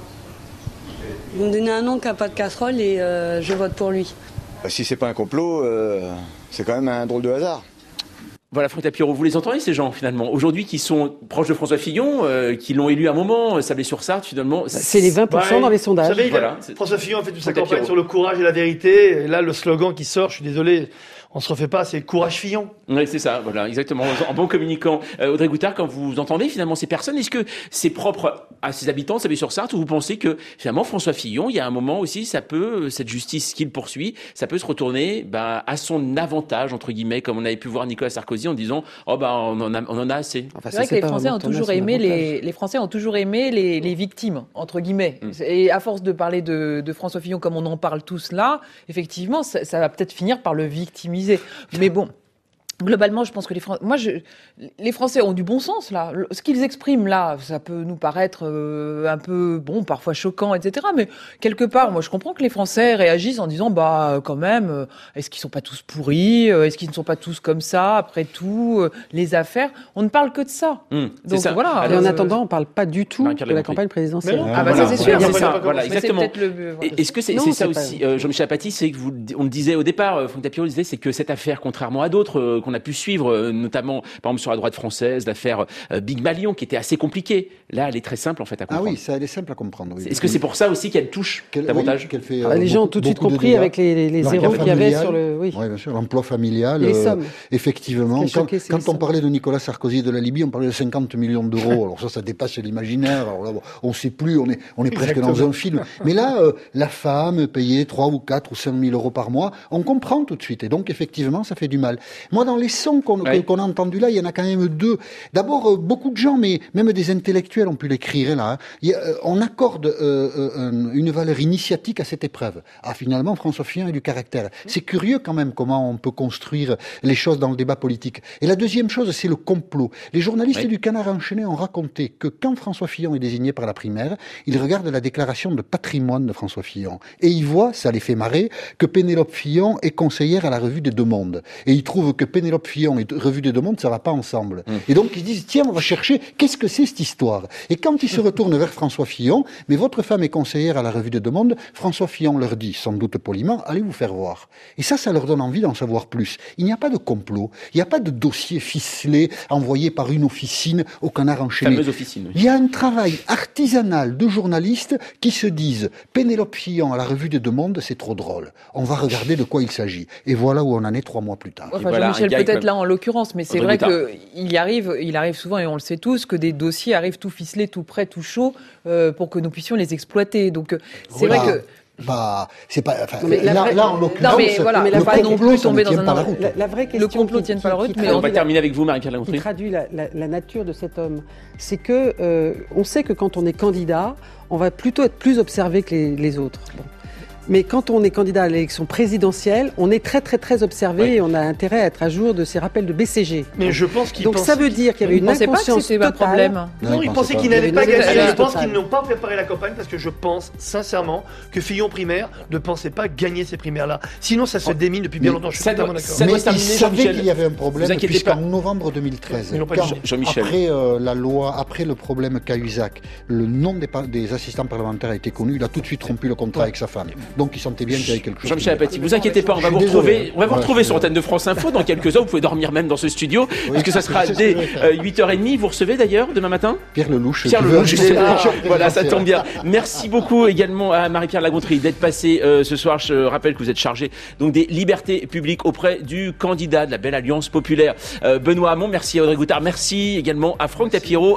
Vous me donnez un nom qui n'a pas de casserole et euh, je vote pour lui. Si c'est pas un complot, euh, c'est quand même un drôle de hasard. Voilà, Franck Tapiro, vous les entendez ces gens finalement aujourd'hui qui sont proches de François Fillon, euh, qui l'ont élu à un moment, Sablé-sur-Sarthe finalement. C'est les vingt pour cent ouais, dans les sondages. Vous savez, voilà, François Fillon a fait toute sa campagne sur le courage et la vérité. Et là, le slogan qui sort, je suis désolé, on se refait pas, c'est courage Fillon. Oui, c'est ça, voilà, exactement. En bon communicant. Euh, Audrey Goutard, quand vous entendez finalement ces personnes, est-ce que c'est propre à ses habitants de Sablé-sur-Sarthe ou vous pensez que finalement François Fillon, il y a un moment aussi, ça peut, cette justice qu'il poursuit, ça peut se retourner bah, à son avantage, entre guillemets, comme on avait pu voir Nicolas Sarkozy en disant oh bah on en a, on en a assez. Enfin, c'est vrai que les Français ont toujours aimé les, les Français ont toujours aimé les, les victimes, entre guillemets. Mm. Et à force de parler de, de François Fillon comme on en parle tous là, effectivement, ça, ça va peut-être finir par le victimiser. Mais bon. Globalement, je pense que les Français, moi, je, les Français ont du bon sens là. Ce qu'ils expriment là, ça peut nous paraître euh, un peu bon, parfois choquant, et cetera. Mais quelque part, moi, je comprends que les Français réagissent en disant, bah, quand même, euh, est-ce qu'ils sont pas tous pourris? euh, Est-ce qu'ils ne sont pas tous comme ça? Après tout, euh, les affaires, on ne parle que de ça. Mmh, Donc ça. voilà. Alors, en attendant, on ne parle pas du tout de la campagne présidentielle. Non, ah bah voilà, ça c'est sûr. C'est ça, voilà, exactement. C'est le... Est-ce que c'est non, c'est ça c'est aussi, euh, Jean-Michel Apathy, c'est que vous, on le disait au départ, Franck Tapiro le disait, c'est que cette affaire, contrairement à d'autres euh, qu'on a pu suivre. Euh, notamment par exemple sur la droite française, l'affaire euh, Big Malion qui était assez compliquée. Là, elle est très simple en fait à comprendre. Ah oui, ça elle est simple à comprendre. Oui. Est-ce que c'est pour ça aussi qu'elle touche qu'elle, davantage oui, qu'elle fait, ah, Les gens ont tout de suite compris avec les, les, les zéros qu'il y avait sur le... Oui, oui bien sûr, l'emploi familial. Les sommes. Euh, effectivement, quand, choqué, quand on parlait de Nicolas Sarkozy et de la Libye, on parlait de cinquante millions d'euros. Alors ça, ça dépasse l'imaginaire. Alors là, on ne sait plus, on est, on est presque dans un film. Mais là, euh, la femme payait trois ou quatre ou cinq mille euros par mois, on comprend tout de suite. Et donc, effectivement, ça fait du mal. Moi, dans les sons qu'on, oui. qu'on a entendus là, il y en a quand même deux. D'abord, euh, beaucoup de gens, mais même des intellectuels ont pu l'écrire là. Hein. Il y a, euh, on accorde euh, euh, une valeur initiatique à cette épreuve. Ah, finalement, François Fillon a du caractère. C'est curieux quand même comment on peut construire les choses dans le débat politique. Et la deuxième chose, c'est le complot. Les journalistes oui. du Canard enchaîné ont raconté que quand François Fillon est désigné par la primaire, ils regardent la déclaration de patrimoine de François Fillon. Et ils voient, ça les fait marrer, que Pénélope Fillon est conseillère à la Revue des Deux Mondes. Et ils trouvent que Pénélope Fillon et Revue des Deux Mondes, ça va pas ensemble. Mmh. Et donc ils disent, tiens, on va chercher, qu'est-ce que c'est cette histoire? Et quand ils se retournent vers François Fillon, mais votre femme est conseillère à la Revue des Deux Mondes, François Fillon leur dit, sans doute poliment, allez vous faire voir. Et ça, ça leur donne envie d'en savoir plus. Il n'y a pas de complot, il n'y a pas de dossier ficelé, envoyé par une officine au Canard enchaîné. Fameuse officine, oui. Il y a un travail artisanal de journalistes qui se disent, Pénélope Fillon à la Revue des Deux Mondes, c'est trop drôle. On va regarder de quoi il s'agit. Et voilà où on en est trois mois plus tard. Enfin, voilà, Jean-Michel, peut-être même... là en l'occurrence, mais c'est vrai qu'il arrive, il arrive souvent, et on le sait tous, que des dossiers arrivent tout ficelés, tout prêts, tout chauds, euh, pour que nous puissions les exploiter. Donc c'est voilà. vrai que... Bah, c'est pas. Enfin, mais là, vraie... là, en l'occurrence, non, mais voilà, le mais pas non plus tomber dans un. La, la, la vraie question le complot ne tient pas la route. Mais on va terminer avec vous, Marie-Pierre Lagontrie. Qui traduit la, la, la nature de cet homme, c'est que euh, on sait que quand on est candidat, on va plutôt être plus observé que les, les autres. Bon. Mais quand on est candidat à l'élection présidentielle, on est très très très observé ouais. et on a intérêt à être à jour de ces rappels de B C G. Mais je pense qu'ils Donc pensent... ça veut dire qu'il y avait une inconscience pas que c'était totale. Un problème. Non, non ils pensaient qu'ils n'allaient pas gagner. Je pense qu'ils n'ont pas préparé la campagne parce que je pense sincèrement que Fillon primaire ne pensait pas gagner ces primaires-là. Sinon ça se démine depuis bien longtemps. Je suis totalement d'accord. Mais ils savaient qu'il y avait un problème puisqu'en novembre deux mille treize, après la loi, après le problème Cahuzac, le nom des assistants parlementaires a été connu. Il a tout de suite rompu le contrat avec sa femme. Donc il sentait bien qu'il y avait quelque chose. Jean-Michel Apathy, vous inquiétez pas, on va vous retrouver, on va vous retrouver sur l'antenne de France Info dans quelques heures. Vous pouvez dormir même dans ce studio, oui, parce que ça sera dès euh, huit heures trente. Vous recevez d'ailleurs demain matin Pierre Lelouch. Pierre Lelouch, voilà, ça tombe bien. Merci beaucoup également à Marie-Pierre Lagontrie d'être passée euh, ce soir. Je rappelle que vous êtes chargée donc des libertés publiques auprès du candidat de la Belle Alliance Populaire, euh, Benoît Hamon. Merci à Audrey Goutard, merci également à Franck Tapiro.